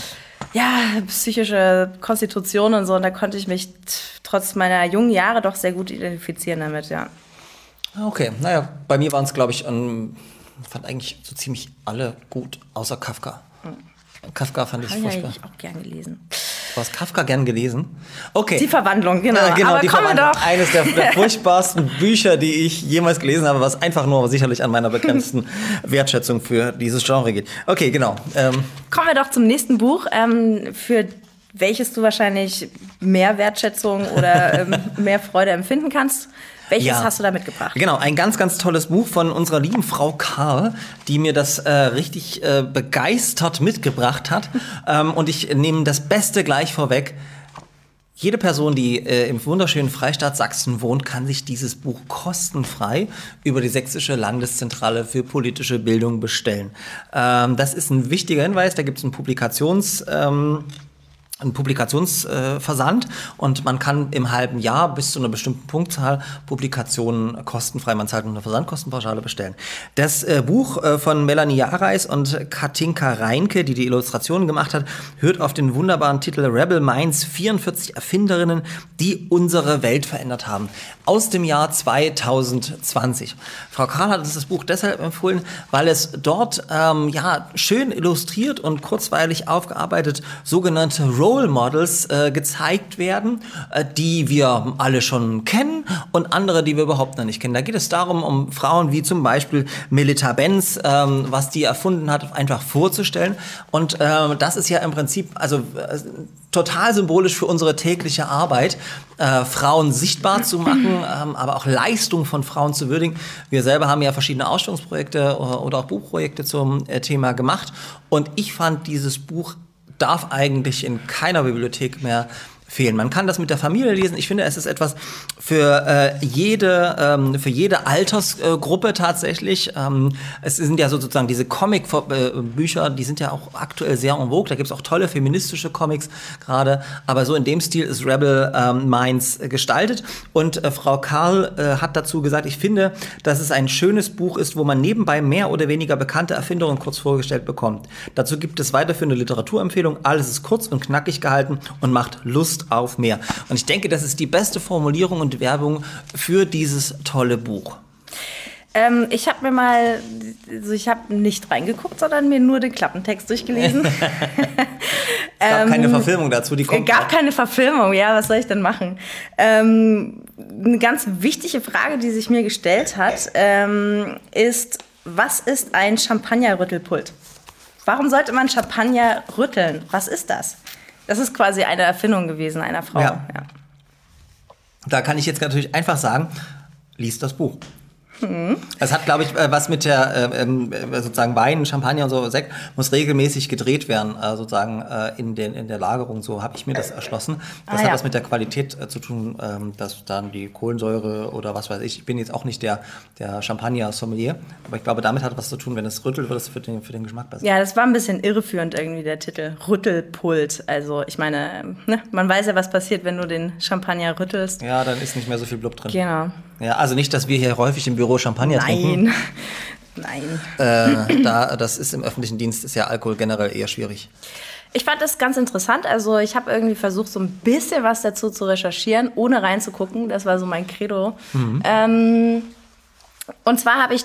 Konstitution und so. Und da konnte ich mich trotz meiner jungen Jahre doch sehr gut identifizieren damit, ja. Okay, naja, bei mir waren es, glaube ich, fand eigentlich so ziemlich alle gut, außer Kafka. Kafka fand ich furchtbar. Habe ich auch gern gelesen. Du hast Kafka gern gelesen? Okay. Die Verwandlung, genau. Aber die Verwandlung. Eines der furchtbarsten Bücher, die ich jemals gelesen habe, was einfach nur sicherlich an meiner begrenzten Wertschätzung für dieses Genre geht. Okay, genau. Kommen wir doch zum nächsten Buch, für welches du wahrscheinlich mehr Wertschätzung oder mehr Freude empfinden kannst. Welches hast du da mitgebracht? Genau, ein ganz, ganz tolles Buch von unserer lieben Frau Karl, die mir das richtig begeistert mitgebracht hat. Und ich nehme das Beste gleich vorweg. Jede Person, die im wunderschönen Freistaat Sachsen wohnt, kann sich dieses Buch kostenfrei über die Sächsische Landeszentrale für politische Bildung bestellen. Das ist ein wichtiger Hinweis, da gibt es einen Publikationsversand und man kann im halben Jahr bis zu einer bestimmten Punktzahl Publikationen kostenfrei, man zahlt nur eine Versandkostenpauschale, bestellen. Das Buch von Melanie Jareis und Katinka Reinke, die Illustrationen gemacht hat, hört auf den wunderbaren Titel Rebel Minds, 44 Erfinderinnen, die unsere Welt verändert haben. Aus dem Jahr 2020. Frau Karl hat uns das Buch deshalb empfohlen, weil es dort schön illustriert und kurzweilig aufgearbeitet sogenannte Role Models gezeigt werden, die wir alle schon kennen und andere, die wir überhaupt noch nicht kennen. Da geht es darum, um Frauen wie zum Beispiel Melita Benz, was die erfunden hat, einfach vorzustellen. Und das ist ja im Prinzip total symbolisch für unsere tägliche Arbeit, Frauen sichtbar zu machen, aber auch Leistung von Frauen zu würdigen. Wir selber haben ja verschiedene Ausstellungsprojekte oder auch Buchprojekte zum Thema gemacht. Und ich fand, dieses Buch darf eigentlich in keiner Bibliothek mehr fehlen. Man kann das mit der Familie lesen. Ich finde, es ist etwas für jede Altersgruppe tatsächlich. Es sind ja sozusagen diese Comic-Bücher, die sind ja auch aktuell sehr en vogue. Da gibt es auch tolle feministische Comics gerade. Aber so in dem Stil ist Rebel Minds gestaltet. Und Frau Karl hat dazu gesagt, ich finde, dass es ein schönes Buch ist, wo man nebenbei mehr oder weniger bekannte Erfindungen kurz vorgestellt bekommt. Dazu gibt es weiterführende Literaturempfehlungen. Alles ist kurz und knackig gehalten und macht Lust auf mehr. Und ich denke, das ist die beste Formulierung und Werbung für dieses tolle Buch. Ich habe ich habe nicht reingeguckt, sondern mir nur den Klappentext durchgelesen. Es gab keine Verfilmung dazu, die kommt. Gab keine Verfilmung, ja, was soll ich denn machen? Eine ganz wichtige Frage, die sich mir gestellt hat, ist, was ist ein Champagner-Rüttelpult? Warum sollte man Champagner rütteln? Was ist das? Das ist quasi eine Erfindung gewesen einer Frau. Ja. Da kann ich jetzt natürlich einfach sagen, lies das Buch. Es hat, glaube ich, was mit der sozusagen Wein, Champagner und so, Sekt muss regelmäßig gedreht werden, sozusagen in der Lagerung. So habe ich mir das erschlossen. Das hat was mit der Qualität zu tun, dass dann die Kohlensäure oder was weiß ich. Ich bin jetzt auch nicht der Champagner-Sommelier, aber ich glaube, damit hat was zu tun. Wenn es rüttelt, wird es für den Geschmack besser. Ja, das war ein bisschen irreführend irgendwie, der Titel. Rüttelpult. Also ich meine, man weiß ja, was passiert, wenn du den Champagner rüttelst. Ja, dann ist nicht mehr so viel Blub drin. Genau. Ja, also nicht, dass wir hier häufig im Büro Champagner trinken. Nein. Das ist im öffentlichen Dienst, ist ja Alkohol generell eher schwierig. Ich fand das ganz interessant. Also ich habe irgendwie versucht, so ein bisschen was dazu zu recherchieren, ohne reinzugucken. Das war so mein Credo. Und zwar habe ich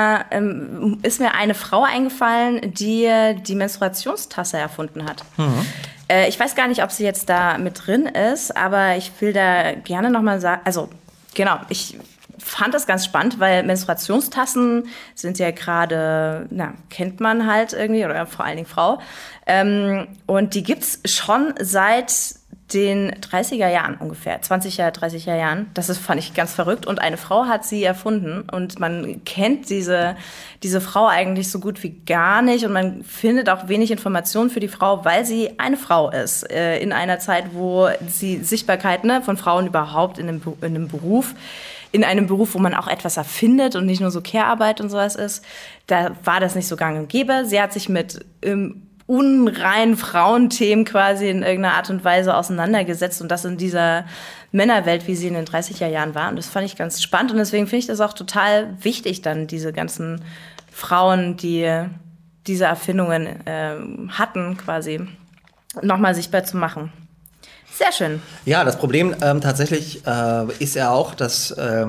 ist mir eine Frau eingefallen, die die Menstruationstasse erfunden hat. Ich weiß gar nicht, ob sie jetzt da mit drin ist, aber ich will da gerne nochmal sagen, genau, ich fand das ganz spannend, weil Menstruationstassen sind ja gerade, kennt man halt irgendwie, oder vor allen Dingen Frau. Und die gibt's schon seit den 30er Jahren ungefähr, 20er, 30er Jahren. Fand ich ganz verrückt. Und eine Frau hat sie erfunden. Und man kennt diese Frau eigentlich so gut wie gar nicht. Und man findet auch wenig Informationen für die Frau, weil sie eine Frau ist. In einer Zeit, wo die Sichtbarkeit von Frauen überhaupt in einem Beruf, wo man auch etwas erfindet und nicht nur so Care-Arbeit und sowas ist, da war das nicht so gang und gäbe. Sie hat sich mit unreinen Frauenthemen quasi in irgendeiner Art und Weise auseinandergesetzt und das in dieser Männerwelt, wie sie in den 30er Jahren war. Und das fand ich ganz spannend und deswegen finde ich das auch total wichtig, dann diese ganzen Frauen, die diese Erfindungen hatten, quasi nochmal sichtbar zu machen. Sehr schön. Ja, das Problem tatsächlich ist ja auch, dass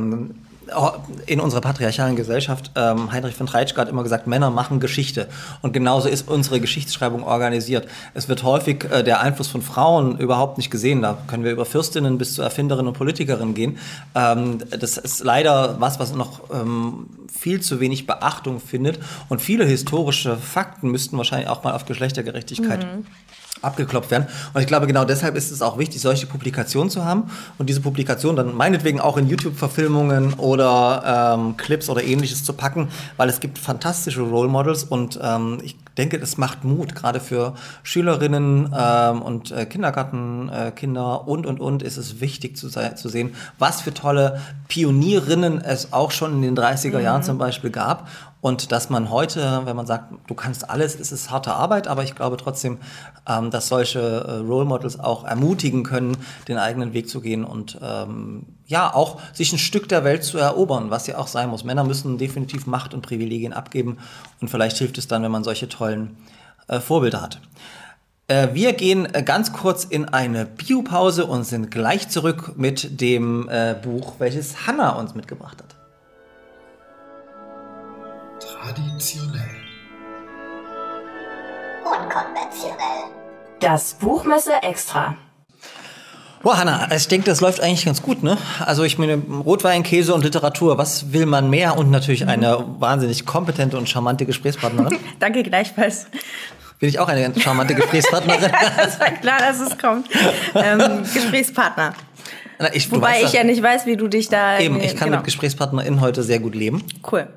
in unserer patriarchalen Gesellschaft Heinrich von Treitschke hat immer gesagt, Männer machen Geschichte. Und genauso ist unsere Geschichtsschreibung organisiert. Es wird häufig der Einfluss von Frauen überhaupt nicht gesehen. Da können wir über Fürstinnen bis zu Erfinderinnen und Politikerinnen gehen. Das ist leider was noch viel zu wenig Beachtung findet. Und viele historische Fakten müssten wahrscheinlich auch mal auf Geschlechtergerechtigkeit abgeklopft werden. Und ich glaube, genau deshalb ist es auch wichtig, solche Publikationen zu haben und diese Publikation dann meinetwegen auch in YouTube-Verfilmungen oder Clips oder Ähnliches zu packen, weil es gibt fantastische Role Models und ich denke, das macht Mut, gerade für Schülerinnen und Kindergartenkinder und ist es wichtig zu sehen, was für tolle Pionierinnen es auch schon in den 30er Jahren zum Beispiel gab. Und dass man heute, wenn man sagt, du kannst alles, ist es harte Arbeit, aber ich glaube trotzdem, dass solche Role Models auch ermutigen können, den eigenen Weg zu gehen und auch sich ein Stück der Welt zu erobern, was ja auch sein muss. Männer müssen definitiv Macht und Privilegien abgeben und vielleicht hilft es dann, wenn man solche tollen Vorbilder hat. Wir gehen ganz kurz in eine Biopause und sind gleich zurück mit dem Buch, welches Hannah uns mitgebracht hat. Traditionell. Unkonventionell. Das Buchmesse Extra. Boah, Hannah, ich denke, das läuft eigentlich ganz gut, ne? Also ich meine, Rotwein, Käse und Literatur, was will man mehr? Und natürlich eine wahnsinnig kompetente und charmante Gesprächspartnerin. Danke gleichfalls. Bin ich auch eine charmante Gesprächspartnerin? Ja, das war klar, dass es kommt. Gesprächspartner. Wobei ich ja nicht weiß, wie du dich da... Eben, ich kann mit GesprächspartnerInnen heute sehr gut leben. Cool.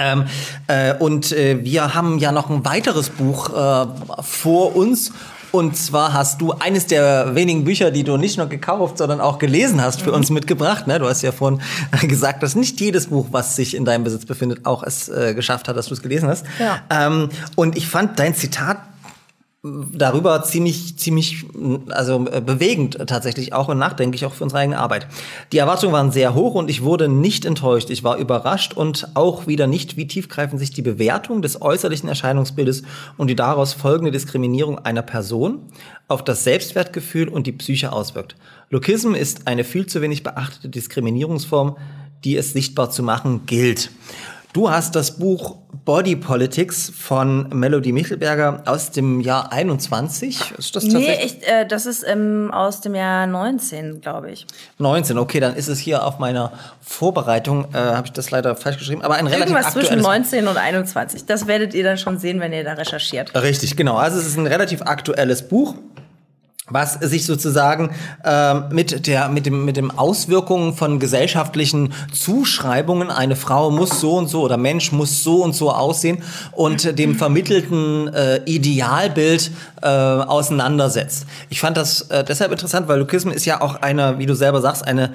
Wir haben ja noch ein weiteres Buch vor uns. Und zwar hast du eines der wenigen Bücher, die du nicht nur gekauft, sondern auch gelesen hast, für uns mitgebracht. Ne? Du hast ja vorhin gesagt, dass nicht jedes Buch, was sich in deinem Besitz befindet, auch es geschafft hat, dass du es gelesen hast. Ja. Und ich fand dein Zitat darüber ziemlich bewegend tatsächlich auch und nachdenklich auch für unsere eigene Arbeit. Die Erwartungen waren sehr hoch und ich wurde nicht enttäuscht. Ich war überrascht und auch wieder nicht, wie tiefgreifend sich die Bewertung des äußerlichen Erscheinungsbildes und die daraus folgende Diskriminierung einer Person auf das Selbstwertgefühl und die Psyche auswirkt. Lookism ist eine viel zu wenig beachtete Diskriminierungsform, die es sichtbar zu machen gilt. Du hast das Buch Body Politics von Melody Michelberger aus dem Jahr 21. Ist das tatsächlich? Nee, das ist aus dem Jahr 19, glaube ich. 19, okay, dann ist es hier auf meiner Vorbereitung, habe ich das leider falsch geschrieben, aber ein relativ Irgendwas aktuelles... zwischen 19 und 21. Das werdet ihr dann schon sehen, wenn ihr da recherchiert. Richtig, genau. Also es ist ein relativ aktuelles Buch, was sich sozusagen mit dem Auswirkungen von gesellschaftlichen Zuschreibungen, eine Frau muss so und so oder Mensch muss so und so aussehen und dem vermittelten Idealbild auseinandersetzt. Ich fand das deshalb interessant, weil Lookism ist ja auch eine, wie du selber sagst, eine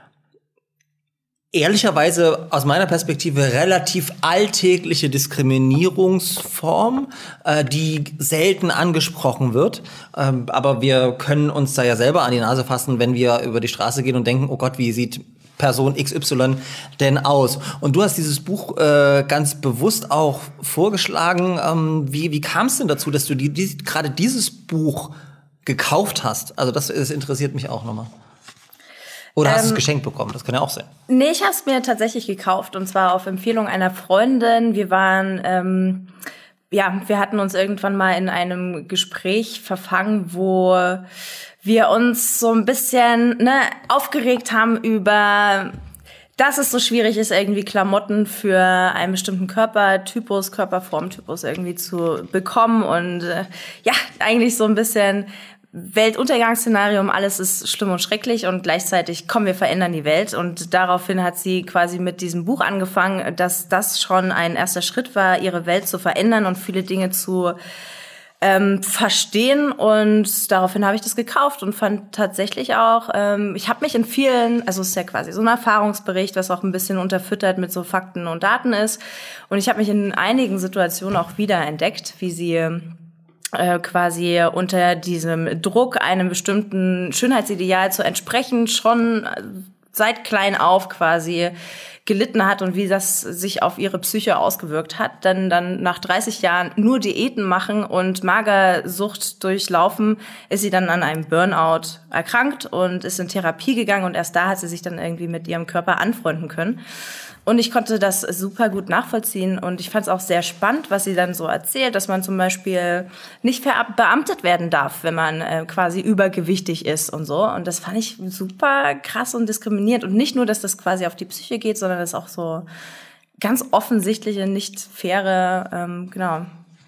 ehrlicherweise aus meiner Perspektive relativ alltägliche Diskriminierungsform, die selten angesprochen wird. Aber wir können uns da ja selber an die Nase fassen, wenn wir über die Straße gehen und denken, oh Gott, wie sieht Person XY denn aus? Und du hast dieses Buch ganz bewusst auch vorgeschlagen. Wie kam es denn dazu, dass du gerade dieses Buch gekauft hast? Also das interessiert mich auch nochmal. Oder hast du es geschenkt bekommen? Das kann ja auch sein. Nee, ich habe es mir tatsächlich gekauft und zwar auf Empfehlung einer Freundin. Wir waren, wir hatten uns irgendwann mal in einem Gespräch verfangen, wo wir uns so ein bisschen aufgeregt haben über, dass es so schwierig ist, irgendwie Klamotten für einen bestimmten Körpertypus, Körperformtypus irgendwie zu bekommen und eigentlich so ein bisschen Weltuntergangsszenarium, alles ist schlimm und schrecklich und gleichzeitig, wir verändern die Welt. Und daraufhin hat sie quasi mit diesem Buch angefangen, dass das schon ein erster Schritt war, ihre Welt zu verändern und viele Dinge zu verstehen. Und daraufhin habe ich das gekauft und fand tatsächlich auch, ich habe mich in vielen, also es ist ja quasi so ein Erfahrungsbericht, was auch ein bisschen unterfüttert mit so Fakten und Daten ist. Und ich habe mich in einigen Situationen auch wiederentdeckt, wie sie quasi unter diesem Druck, einem bestimmten Schönheitsideal zu entsprechen, schon seit klein auf quasi gelitten hat und wie das sich auf ihre Psyche ausgewirkt hat. Dann nach 30 Jahren nur Diäten machen und Magersucht durchlaufen, ist sie dann an einem Burnout erkrankt und ist in Therapie gegangen und erst da hat sie sich dann irgendwie mit ihrem Körper anfreunden können. Und ich konnte das super gut nachvollziehen und ich fand es auch sehr spannend, was sie dann so erzählt, dass man zum Beispiel nicht verbeamtet werden darf, wenn man quasi übergewichtig ist und so. Und das fand ich super krass und diskriminierend. Und nicht nur, dass das quasi auf die Psyche geht, sondern das auch so ganz offensichtliche, nicht faire,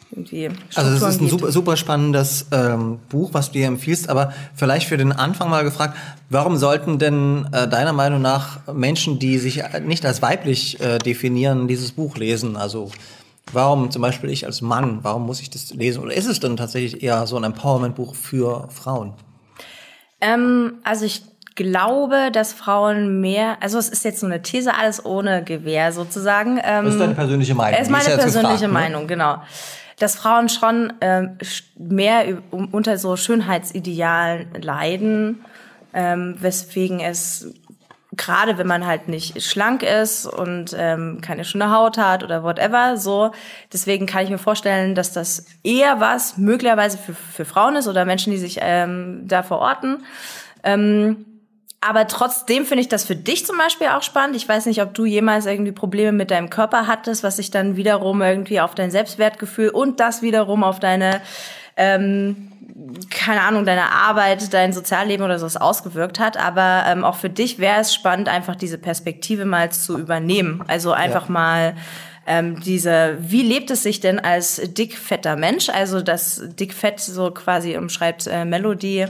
irgendwie Also das ist ein Strukturen super spannendes Buch, was du dir empfiehlst, aber vielleicht für den Anfang mal gefragt, warum sollten denn deiner Meinung nach Menschen, die sich nicht als weiblich definieren, dieses Buch lesen? Also warum zum Beispiel ich als Mann, warum muss ich das lesen? Oder ist es denn tatsächlich eher so ein Empowerment-Buch für Frauen? Also ich glaube, dass Frauen mehr, also es ist jetzt so eine These, alles ohne Gewehr sozusagen. Das ist deine persönliche Meinung. Es ist meine persönliche gefragt, Meinung, genau. Dass Frauen schon mehr unter so Schönheitsidealen leiden, weswegen es, gerade wenn man halt nicht schlank ist und keine schöne Haut hat oder whatever, so, deswegen kann ich mir vorstellen, dass das eher was möglicherweise für Frauen ist oder Menschen, die sich da verorten. Aber trotzdem finde ich das für dich zum Beispiel auch spannend. Ich weiß nicht, ob du jemals irgendwie Probleme mit deinem Körper hattest, was sich dann wiederum irgendwie auf dein Selbstwertgefühl und das wiederum auf deine, keine Ahnung, deine Arbeit, dein Sozialleben oder sowas ausgewirkt hat. Aber auch für dich wäre es spannend, einfach diese Perspektive mal zu übernehmen. Also einfach mal wie lebt es sich denn als dickfetter Mensch? Also das Dickfett so quasi umschreibt Melody,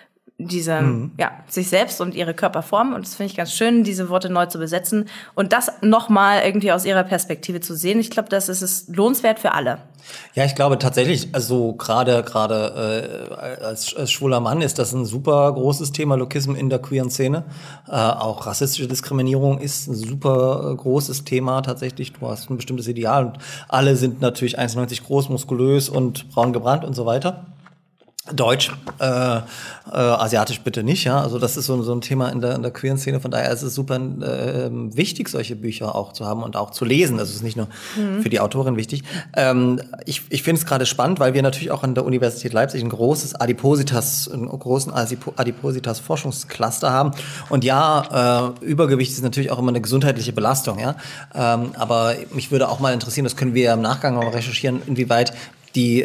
sich selbst und ihre Körperform. Und das finde ich ganz schön, diese Worte neu zu besetzen und das nochmal irgendwie aus ihrer Perspektive zu sehen. Ich glaube, das ist lohnenswert für alle. Ja, ich glaube tatsächlich, also gerade als schwuler Mann ist das ein super großes Thema, Lokism in der queeren Szene. Auch rassistische Diskriminierung ist ein super großes Thema tatsächlich. Du hast ein bestimmtes Ideal und alle sind natürlich 1,90 groß, muskulös und braun gebrannt und so weiter. Deutsch, asiatisch bitte nicht, ja. Also das ist so ein Thema in der queeren Szene. Von daher ist es super wichtig, solche Bücher auch zu haben und auch zu lesen. Also es ist nicht nur für die Autorin wichtig. Ich finde es gerade spannend, weil wir natürlich auch an der Universität Leipzig einen großen Adipositas-Forschungscluster haben. Und ja, Übergewicht ist natürlich auch immer eine gesundheitliche Belastung, ja. Aber mich würde auch mal interessieren, das können wir ja im Nachgang mal recherchieren, inwieweit die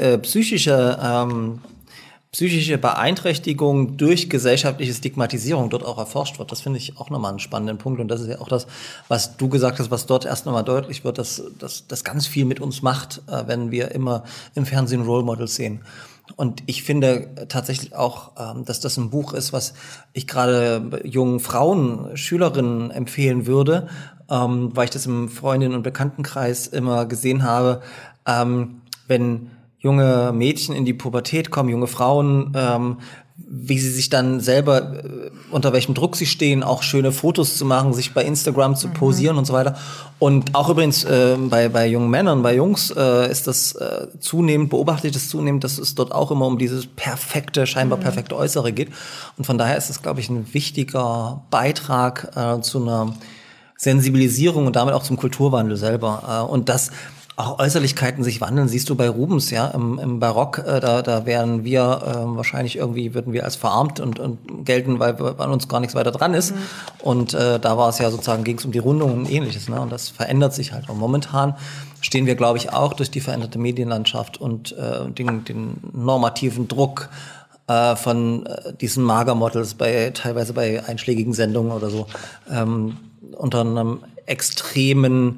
psychische Beeinträchtigung durch gesellschaftliche Stigmatisierung dort auch erforscht wird. Das finde ich auch nochmal einen spannenden Punkt. Und das ist ja auch das, was du gesagt hast, was dort erst nochmal deutlich wird, dass das ganz viel mit uns macht, wenn wir immer im Fernsehen Role Models sehen. Und ich finde tatsächlich auch, dass das ein Buch ist, was ich gerade jungen Frauen, Schülerinnen empfehlen würde, weil ich das im Freundinnen- und Bekanntenkreis immer gesehen habe, wenn junge Mädchen in die Pubertät kommen, junge Frauen, wie sie sich dann selber, unter welchem Druck sie stehen, auch schöne Fotos zu machen, sich bei Instagram zu posieren und so weiter. Und auch übrigens bei jungen Männern, bei Jungs ist das beobachte ich das zunehmend, dass es dort auch immer um dieses scheinbar perfekte Äußere geht. Und von daher ist es, glaube ich, ein wichtiger Beitrag zu einer Sensibilisierung und damit auch zum Kulturwandel selber. Und das auch Äußerlichkeiten sich wandeln, siehst du bei Rubens, ja, im Barock, da wären wir wahrscheinlich würden wir als verarmt und gelten, weil an uns gar nichts weiter dran ist. Und da war es ja sozusagen, ging es um die Rundung und Ähnliches, ne? Und das verändert sich halt. Und momentan stehen wir, glaube ich, auch durch die veränderte Medienlandschaft und den normativen Druck von diesen Magermodels teilweise bei einschlägigen Sendungen oder so, unter einem extremen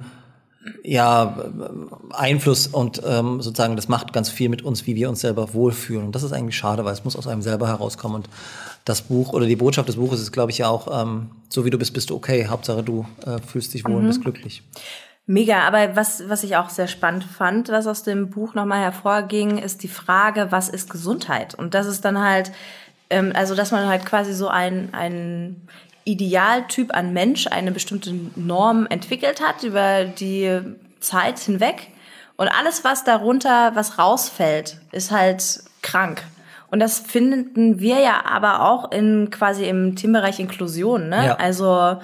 Einfluss und sozusagen das macht ganz viel mit uns, wie wir uns selber wohlfühlen. Und das ist eigentlich schade, weil es muss aus einem selber herauskommen. Und das Buch oder die Botschaft des Buches ist, glaube ich, ja auch, so wie du bist du okay. Hauptsache du fühlst dich wohl und bist glücklich. Mega, aber was ich auch sehr spannend fand, was aus dem Buch nochmal hervorging, ist die Frage, was ist Gesundheit? Und das ist dann halt, also dass man halt quasi so ein Idealtyp an Mensch eine bestimmte Norm entwickelt hat über die Zeit hinweg. Und alles, was rausfällt, ist halt krank. Und das finden wir ja aber auch quasi im Themenbereich Inklusion, ne? Ja. Also,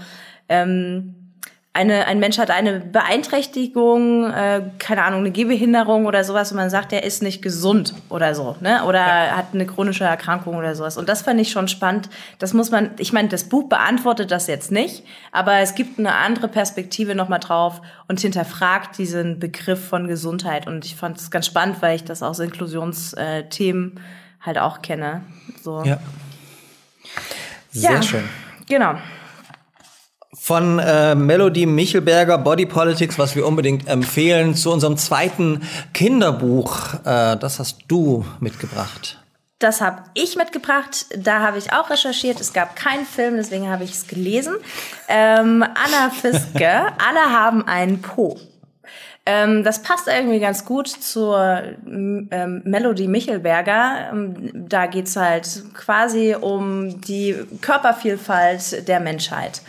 ein Mensch hat eine Beeinträchtigung, keine Ahnung, eine Gehbehinderung oder sowas und man sagt, der ist nicht gesund oder so, ne? Oder hat eine chronische Erkrankung oder sowas. Und das fand ich schon spannend. Das ich meine, das Buch beantwortet das jetzt nicht, aber es gibt eine andere Perspektive nochmal drauf und hinterfragt diesen Begriff von Gesundheit. Und ich fand es ganz spannend, weil ich das aus Inklusionsthemen halt auch kenne. So. Ja. Sehr schön. Genau. Von Melody Michelberger, Body Politics, was wir unbedingt empfehlen, zu unserem zweiten Kinderbuch. Das hast du mitgebracht. Das habe ich mitgebracht, da habe ich auch recherchiert. Es gab keinen Film, deswegen habe ich es gelesen. Anna Fiske, alle haben einen Po. Das passt irgendwie ganz gut zur Melody Michelberger. Da geht's halt quasi um die Körpervielfalt der Menschheit.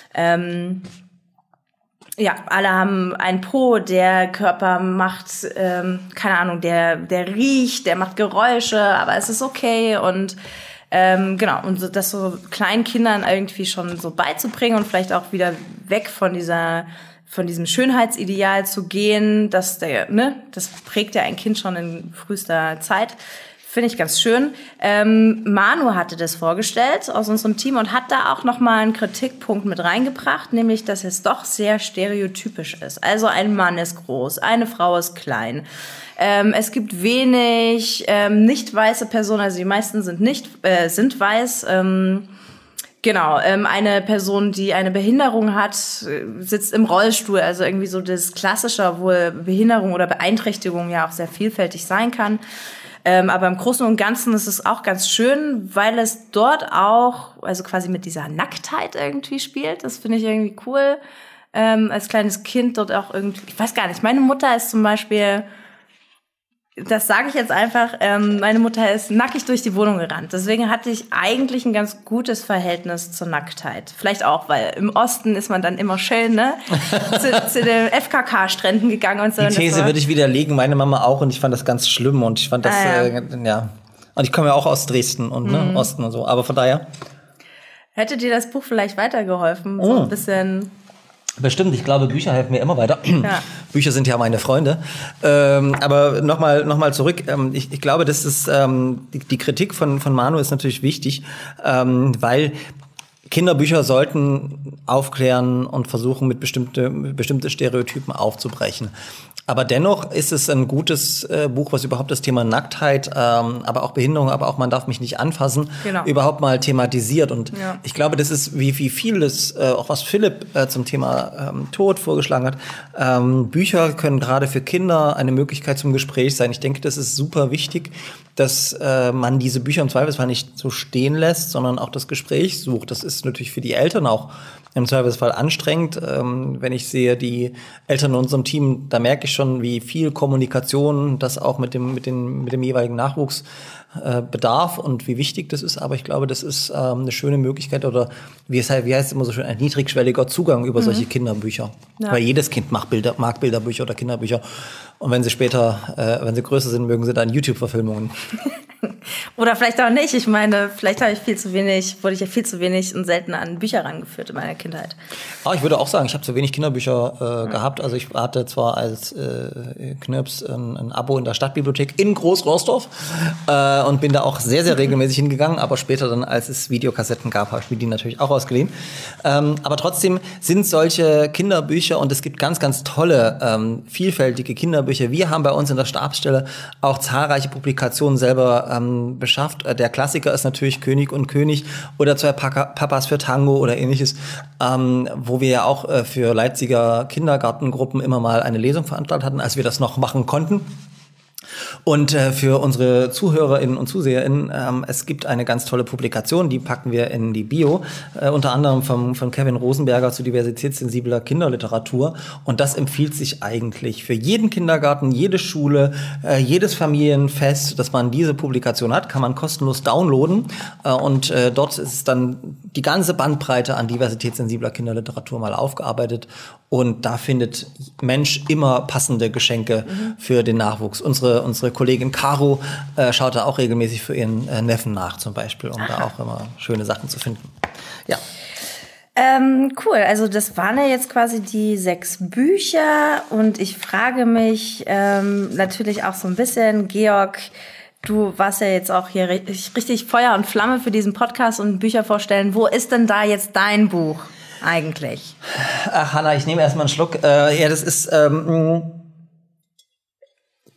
Ja, alle haben einen Po, der Körper macht, keine Ahnung, der riecht, der macht Geräusche, aber es ist okay und genau, und so, das so kleinen Kindern irgendwie schon so beizubringen und vielleicht auch wieder weg von diesem Schönheitsideal zu gehen, das prägt ja ein Kind schon in frühester Zeit. Finde ich ganz schön. Manu hatte das vorgestellt aus unserem Team und hat da auch nochmal einen Kritikpunkt mit reingebracht, nämlich, dass es doch sehr stereotypisch ist. Also ein Mann ist groß, eine Frau ist klein. Es gibt wenig nicht weiße Personen, also die meisten sind sind weiß. Genau, eine Person, die eine Behinderung hat, sitzt im Rollstuhl, also irgendwie so das Klassische, obwohl Behinderung oder Beeinträchtigung ja auch sehr vielfältig sein kann. Aber im Großen und Ganzen ist es auch ganz schön, weil es dort auch, also quasi mit dieser Nacktheit irgendwie spielt. Das finde ich irgendwie cool. Als kleines Kind dort auch irgendwie, ich weiß gar nicht, meine Mutter ist zum Beispiel, das sage ich jetzt einfach, meine Mutter ist nackig durch die Wohnung gerannt. Deswegen hatte ich eigentlich ein ganz gutes Verhältnis zur Nacktheit. Vielleicht auch, weil im Osten ist man dann immer schön, ne? zu den FKK-Stränden gegangen und so. Die These würde ich widerlegen, meine Mama auch, und ich fand das ganz schlimm und ich fand das, ja. Und ich komme ja auch aus Dresden und im Osten und so, aber von daher. Hätte dir das Buch vielleicht weitergeholfen? So ein bisschen. Bestimmt, ich glaube, Bücher helfen mir immer weiter. Ja. Bücher sind ja meine Freunde. Aber nochmal zurück. Ich glaube, das ist die Kritik von Manu ist natürlich wichtig, weil Kinderbücher sollten aufklären und versuchen, mit bestimmte Stereotypen aufzubrechen. Aber dennoch ist es ein gutes Buch, was überhaupt das Thema Nacktheit, aber auch Behinderung, aber auch man darf mich nicht anfassen, überhaupt mal thematisiert. Und ich glaube, das ist wie vieles, auch was Philipp zum Thema Tod vorgeschlagen hat. Bücher können gerade für Kinder eine Möglichkeit zum Gespräch sein. Ich denke, das ist super wichtig, dass man diese Bücher im Zweifelsfall nicht so stehen lässt, sondern auch das Gespräch sucht. Das ist natürlich für die Eltern auch im Zweifelsfall anstrengend. Wenn ich sehe, die Eltern in unserem Team, da merke ich schon, wie viel Kommunikation das auch mit dem jeweiligen Nachwuchs bedarf und wie wichtig das ist. Aber ich glaube, das ist eine schöne Möglichkeit oder wie heißt es immer so schön, ein niedrigschwelliger Zugang über solche Kinderbücher. Ja. Weil jedes Kind mag Bilderbücher oder Kinderbücher. Und wenn sie später, wenn sie größer sind, mögen sie dann YouTube-Verfilmungen. Oder vielleicht auch nicht. Ich meine, vielleicht wurde ich ja viel zu wenig und selten an Bücher rangeführt in meiner Kindheit. Ich würde auch sagen, ich habe zu wenig Kinderbücher gehabt. Also ich hatte zwar als Knirps ein Abo in der Stadtbibliothek in Groß-Rohrsdorf und bin da auch sehr, sehr regelmäßig hingegangen. Aber später dann, als es Videokassetten gab, habe ich mir die natürlich auch ausgeliehen. Aber trotzdem sind solche Kinderbücher, und es gibt ganz, ganz tolle, vielfältige Kinderbücher. Wir haben bei uns in der Stabsstelle auch zahlreiche Publikationen selber beschafft. Der Klassiker ist natürlich König und König oder zwei Papas für Tango oder ähnliches, wo wir ja auch für Leipziger Kindergartengruppen immer mal eine Lesung veranstaltet hatten, als wir das noch machen konnten. Und für unsere ZuhörerInnen und ZuseherInnen, es gibt eine ganz tolle Publikation, die packen wir in die Bio, unter anderem von Kevin Rosenberger zu diversitätssensibler Kinderliteratur. Und das empfiehlt sich eigentlich für jeden Kindergarten, jede Schule, jedes Familienfest, dass man diese Publikation hat, kann man kostenlos downloaden. Und dort ist dann die ganze Bandbreite an diversitätssensibler Kinderliteratur mal aufgearbeitet. Und da findet Mensch immer passende Geschenke für den Nachwuchs. Unsere Kollegin Caro schaut da auch regelmäßig für ihren Neffen nach zum Beispiel, um da auch immer schöne Sachen zu finden. Ja. Cool, also das waren ja jetzt quasi die 6 Bücher und ich frage mich natürlich auch so ein bisschen, Georg, du warst ja jetzt auch hier richtig Feuer und Flamme für diesen Podcast und Bücher vorstellen. Wo ist denn da jetzt dein Buch eigentlich? Ach, Hanna, ich nehme erstmal einen Schluck. Ja, das ist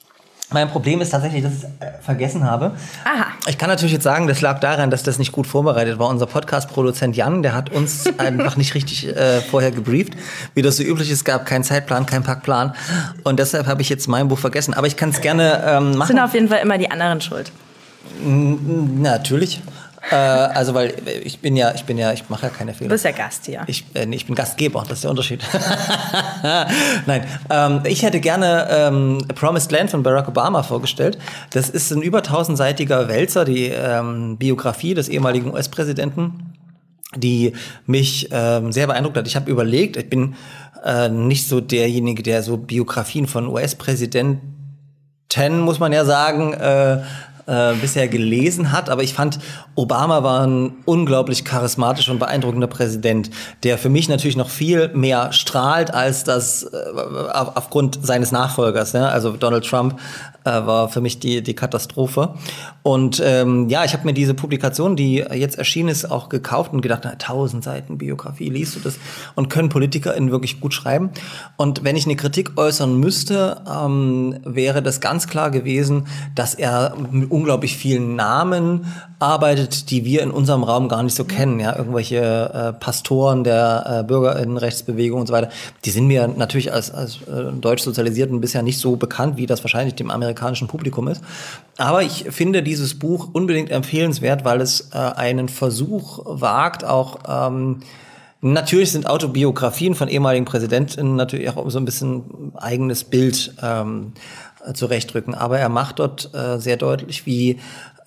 Mein Problem ist tatsächlich, dass ich es vergessen habe. Aha. Ich kann natürlich jetzt sagen, das lag daran, dass das nicht gut vorbereitet war. Unser Podcast-Produzent Jan, der hat uns einfach nicht richtig vorher gebrieft. Wie das so üblich ist, gab keinen Zeitplan, keinen Packplan. Und deshalb habe ich jetzt mein Buch vergessen. Aber ich kann es gerne machen. Sind auf jeden Fall immer die anderen schuld. Natürlich. Also, weil ich mache ja keine Fehler. Du bist ja Gast hier. Ich bin Gastgeber, das ist der Unterschied. Nein, ich hätte gerne Promised Land von Barack Obama vorgestellt. Das ist ein über 1000-seitiger Wälzer, die Biografie des ehemaligen US-Präsidenten, die mich sehr beeindruckt hat. Ich habe überlegt, ich bin nicht so derjenige, der so Biografien von US-Präsidenten, muss man ja sagen, bisher gelesen hat, aber ich fand, Obama war ein unglaublich charismatischer und beeindruckender Präsident, der für mich natürlich noch viel mehr strahlt als das aufgrund seines Nachfolgers. Ne? Also Donald Trump war für mich die Katastrophe. Und ich habe mir diese Publikation, die jetzt erschienen ist, auch gekauft und gedacht, 1000 Seiten Biografie, liest du das? Und können PolitikerInnen wirklich gut schreiben? Und wenn ich eine Kritik äußern müsste, wäre das ganz klar gewesen, dass er mit unglaublich vielen Namen arbeitet, die wir in unserem Raum gar nicht so kennen. Ja, irgendwelche Pastoren der Bürgerinnenrechtsbewegung und so weiter. Die sind mir natürlich als deutsch Sozialisierten bisher nicht so bekannt, wie das wahrscheinlich dem amerikanischen Publikum ist. Aber ich finde dieses Buch unbedingt empfehlenswert, weil es einen Versuch wagt, auch natürlich sind Autobiografien von ehemaligen Präsidenten natürlich auch so ein bisschen eigenes Bild zurechtrücken. Aber er macht dort sehr deutlich, wie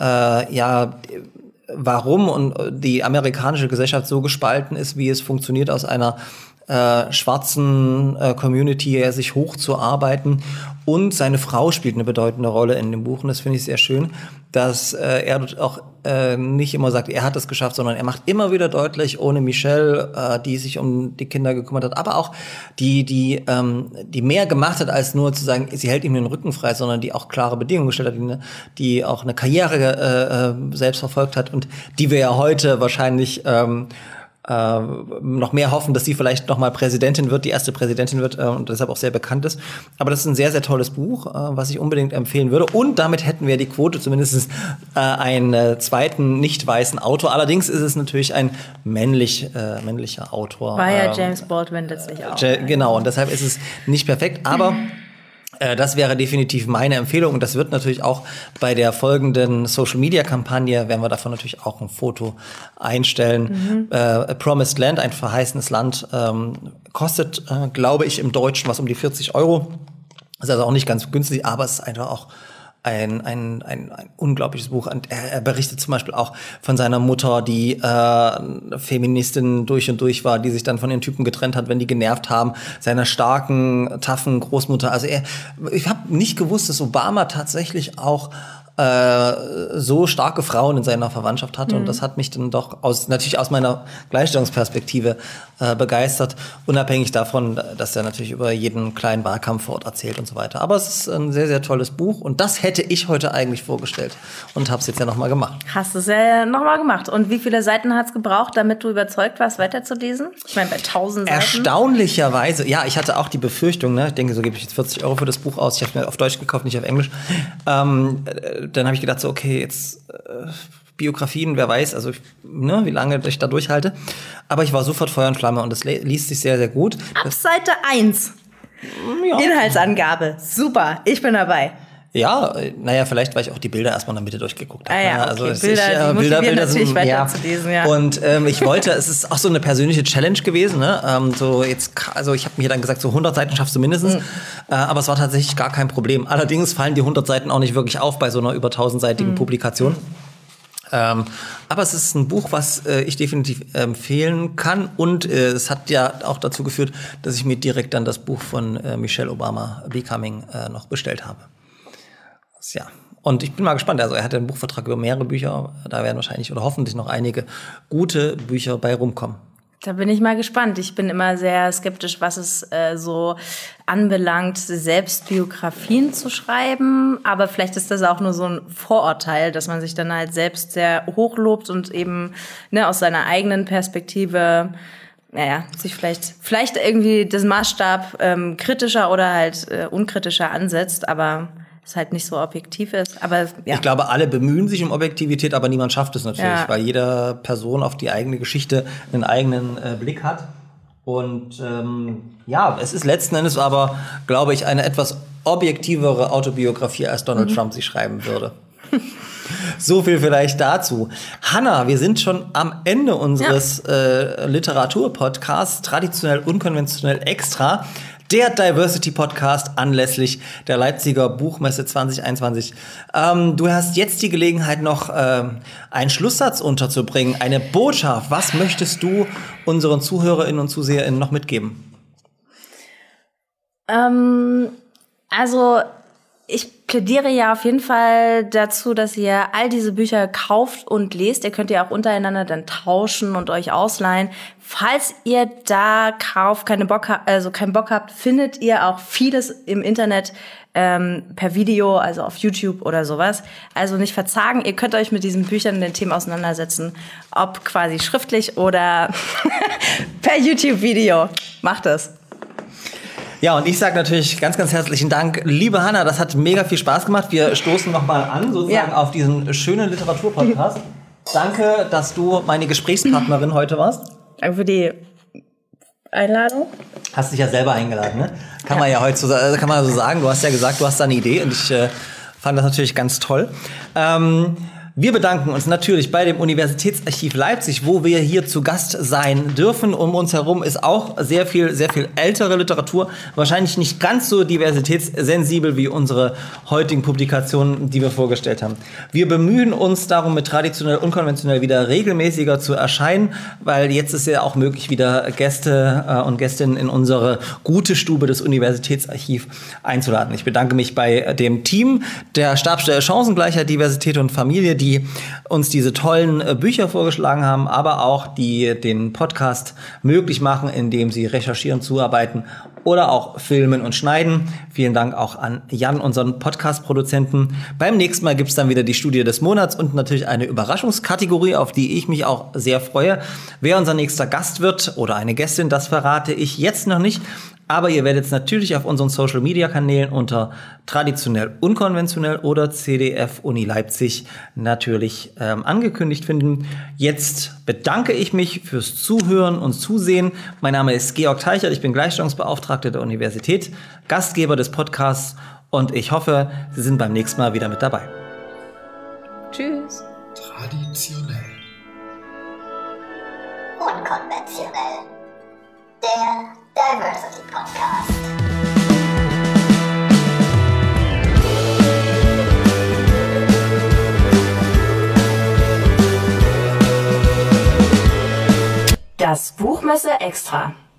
warum und die amerikanische Gesellschaft so gespalten ist, wie es funktioniert, aus einer schwarzen Community sich hochzuarbeiten. Und seine Frau spielt eine bedeutende Rolle in dem Buch. Und das finde ich sehr schön, dass er dort auch nicht immer sagt, er hat es geschafft, sondern er macht immer wieder deutlich, ohne Michelle, die sich um die Kinder gekümmert hat, aber auch die mehr gemacht hat, als nur zu sagen, sie hält ihm den Rücken frei, sondern die auch klare Bedingungen gestellt hat, die auch eine Karriere selbst verfolgt hat und die wir ja heute wahrscheinlich noch mehr hoffen, dass sie vielleicht noch mal Präsidentin wird, die erste Präsidentin wird und deshalb auch sehr bekannt ist. Aber das ist ein sehr, sehr tolles Buch, was ich unbedingt empfehlen würde. Und damit hätten wir die Quote, zumindest einen zweiten nicht-weißen Autor. Allerdings ist es natürlich ein männlicher Autor. War ja James Baldwin letztlich auch. Genau, und deshalb ist es nicht perfekt, aber das wäre definitiv meine Empfehlung und das wird natürlich auch bei der folgenden Social-Media-Kampagne, werden wir davon natürlich auch ein Foto einstellen. Promised Land, ein verheißenes Land, kostet, glaube ich, im Deutschen was um die 40 €. Ist also auch nicht ganz günstig, aber es ist einfach auch ein unglaubliches Buch. Und er berichtet zum Beispiel auch von seiner Mutter, die Feministin durch und durch war, die sich dann von den Typen getrennt hat, wenn die genervt haben. Seiner starken, taffen Großmutter. Also ich habe nicht gewusst, dass Obama tatsächlich auch so starke Frauen in seiner Verwandtschaft hatte. Und das hat mich dann doch natürlich aus meiner Gleichstellungsperspektive begeistert, unabhängig davon, dass er natürlich über jeden kleinen Wahlkampf vor Ort erzählt und so weiter. Aber es ist ein sehr, sehr tolles Buch und das hätte ich heute eigentlich vorgestellt und habe es jetzt ja nochmal gemacht. Hast du es ja nochmal gemacht. Und wie viele Seiten hat es gebraucht, damit du überzeugt warst, weiterzulesen? Ich meine, bei 1000 Seiten. Erstaunlicherweise, ja, ich hatte auch die Befürchtung, ne, ich denke, so gebe ich jetzt 40 € für das Buch aus. Ich habe es mir auf Deutsch gekauft, nicht auf Englisch. Dann habe ich gedacht, so, okay, jetzt Biografien, wer weiß, also wie lange ich da durchhalte. Aber ich war sofort Feuer und Flamme und es liest sich sehr, sehr gut. Ab Seite 1. Ja. Inhaltsangabe. Super, ich bin dabei. Ja, vielleicht, weil ich auch die Bilder erstmal in der Mitte durchgeguckt habe. Okay. Also Bilder sind, natürlich weiter zu lesen, ja. Und ich wollte, es ist auch so eine persönliche Challenge gewesen, ne? Ich habe mir dann gesagt, so 100 Seiten schaffst du mindestens. Aber es war tatsächlich gar kein Problem. Allerdings fallen die 100 Seiten auch nicht wirklich auf bei so einer über 1000-seitigen Publikation. Aber es ist ein Buch, was ich definitiv empfehlen kann. Und es hat ja auch dazu geführt, dass ich mir direkt dann das Buch von Michelle Obama, Becoming, noch bestellt habe. Ja, und ich bin mal gespannt. Also er hat einen Buchvertrag über mehrere Bücher. Da werden wahrscheinlich oder hoffentlich noch einige gute Bücher bei rumkommen. Da bin ich mal gespannt. Ich bin immer sehr skeptisch, was es so anbelangt, Selbstbiografien zu schreiben. Aber vielleicht ist das auch nur so ein Vorurteil, dass man sich dann halt selbst sehr hochlobt und eben aus seiner eigenen Perspektive sich vielleicht irgendwie das Maßstab kritischer oder halt unkritischer ansetzt. Aber es halt nicht so objektiv ist. Aber ja. Ich glaube, alle bemühen sich um Objektivität, aber niemand schafft es natürlich, weil jede Person auf die eigene Geschichte einen eigenen Blick hat. Und es ist letzten Endes aber, glaube ich, eine etwas objektivere Autobiografie, als Donald Trump sie schreiben würde. So viel vielleicht dazu. Hanna, wir sind schon am Ende unseres Literaturpodcasts, traditionell, unkonventionell, extra. Der Diversity-Podcast anlässlich der Leipziger Buchmesse 2021. Du hast jetzt die Gelegenheit, noch einen Schlusssatz unterzubringen, eine Botschaft. Was möchtest du unseren ZuhörerInnen und ZuseherInnen noch mitgeben? Also ich plädiere ja auf jeden Fall dazu, dass ihr all diese Bücher kauft und lest. Ihr könnt ja auch untereinander dann tauschen und euch ausleihen. Falls ihr da keinen Bock habt, findet ihr auch vieles im Internet per Video, also auf YouTube oder sowas. Also nicht verzagen, ihr könnt euch mit diesen Büchern und den Themen auseinandersetzen, ob quasi schriftlich oder per YouTube-Video. Macht es. Ja, und ich sage natürlich ganz, ganz herzlichen Dank. Liebe Hanna, das hat mega viel Spaß gemacht. Wir stoßen nochmal an, sozusagen auf diesen schönen Literaturpodcast. Danke, dass du meine Gesprächspartnerin heute warst. Danke für die Einladung. Hast dich ja selber eingeladen, ne? Kann man ja heute so sagen. Du hast ja gesagt, du hast da eine Idee und ich fand das natürlich ganz toll. Wir bedanken uns natürlich bei dem Universitätsarchiv Leipzig, wo wir hier zu Gast sein dürfen. Um uns herum ist auch sehr viel ältere Literatur. Wahrscheinlich nicht ganz so diversitätssensibel wie unsere heutigen Publikationen, die wir vorgestellt haben. Wir bemühen uns darum, mit traditionell unkonventionell wieder regelmäßiger zu erscheinen, weil jetzt ist ja auch möglich, wieder Gäste und Gästinnen in unsere gute Stube des Universitätsarchivs einzuladen. Ich bedanke mich bei dem Team der Stabsstelle Chancengleichheit, Diversität und Familie, die uns diese tollen Bücher vorgeschlagen haben, aber auch die den Podcast möglich machen, indem sie recherchieren, zuarbeiten oder auch filmen und schneiden. Vielen Dank auch an Jan, unseren Podcast-Produzenten. Beim nächsten Mal gibt's dann wieder die Studie des Monats und natürlich eine Überraschungskategorie, auf die ich mich auch sehr freue. Wer unser nächster Gast wird oder eine Gästin, das verrate ich jetzt noch nicht. Aber ihr werdet es natürlich auf unseren Social-Media-Kanälen unter traditionell unkonventionell oder CDF Uni Leipzig natürlich angekündigt finden. Jetzt bedanke ich mich fürs Zuhören und Zusehen. Mein Name ist Georg Teichert, ich bin Gleichstellungsbeauftragter der Universität, Gastgeber des Podcasts und ich hoffe, Sie sind beim nächsten Mal wieder mit dabei. Tschüss. Traditionell. Unkonventionell. Der Diversity Podcast. Das Buchmesse Extra.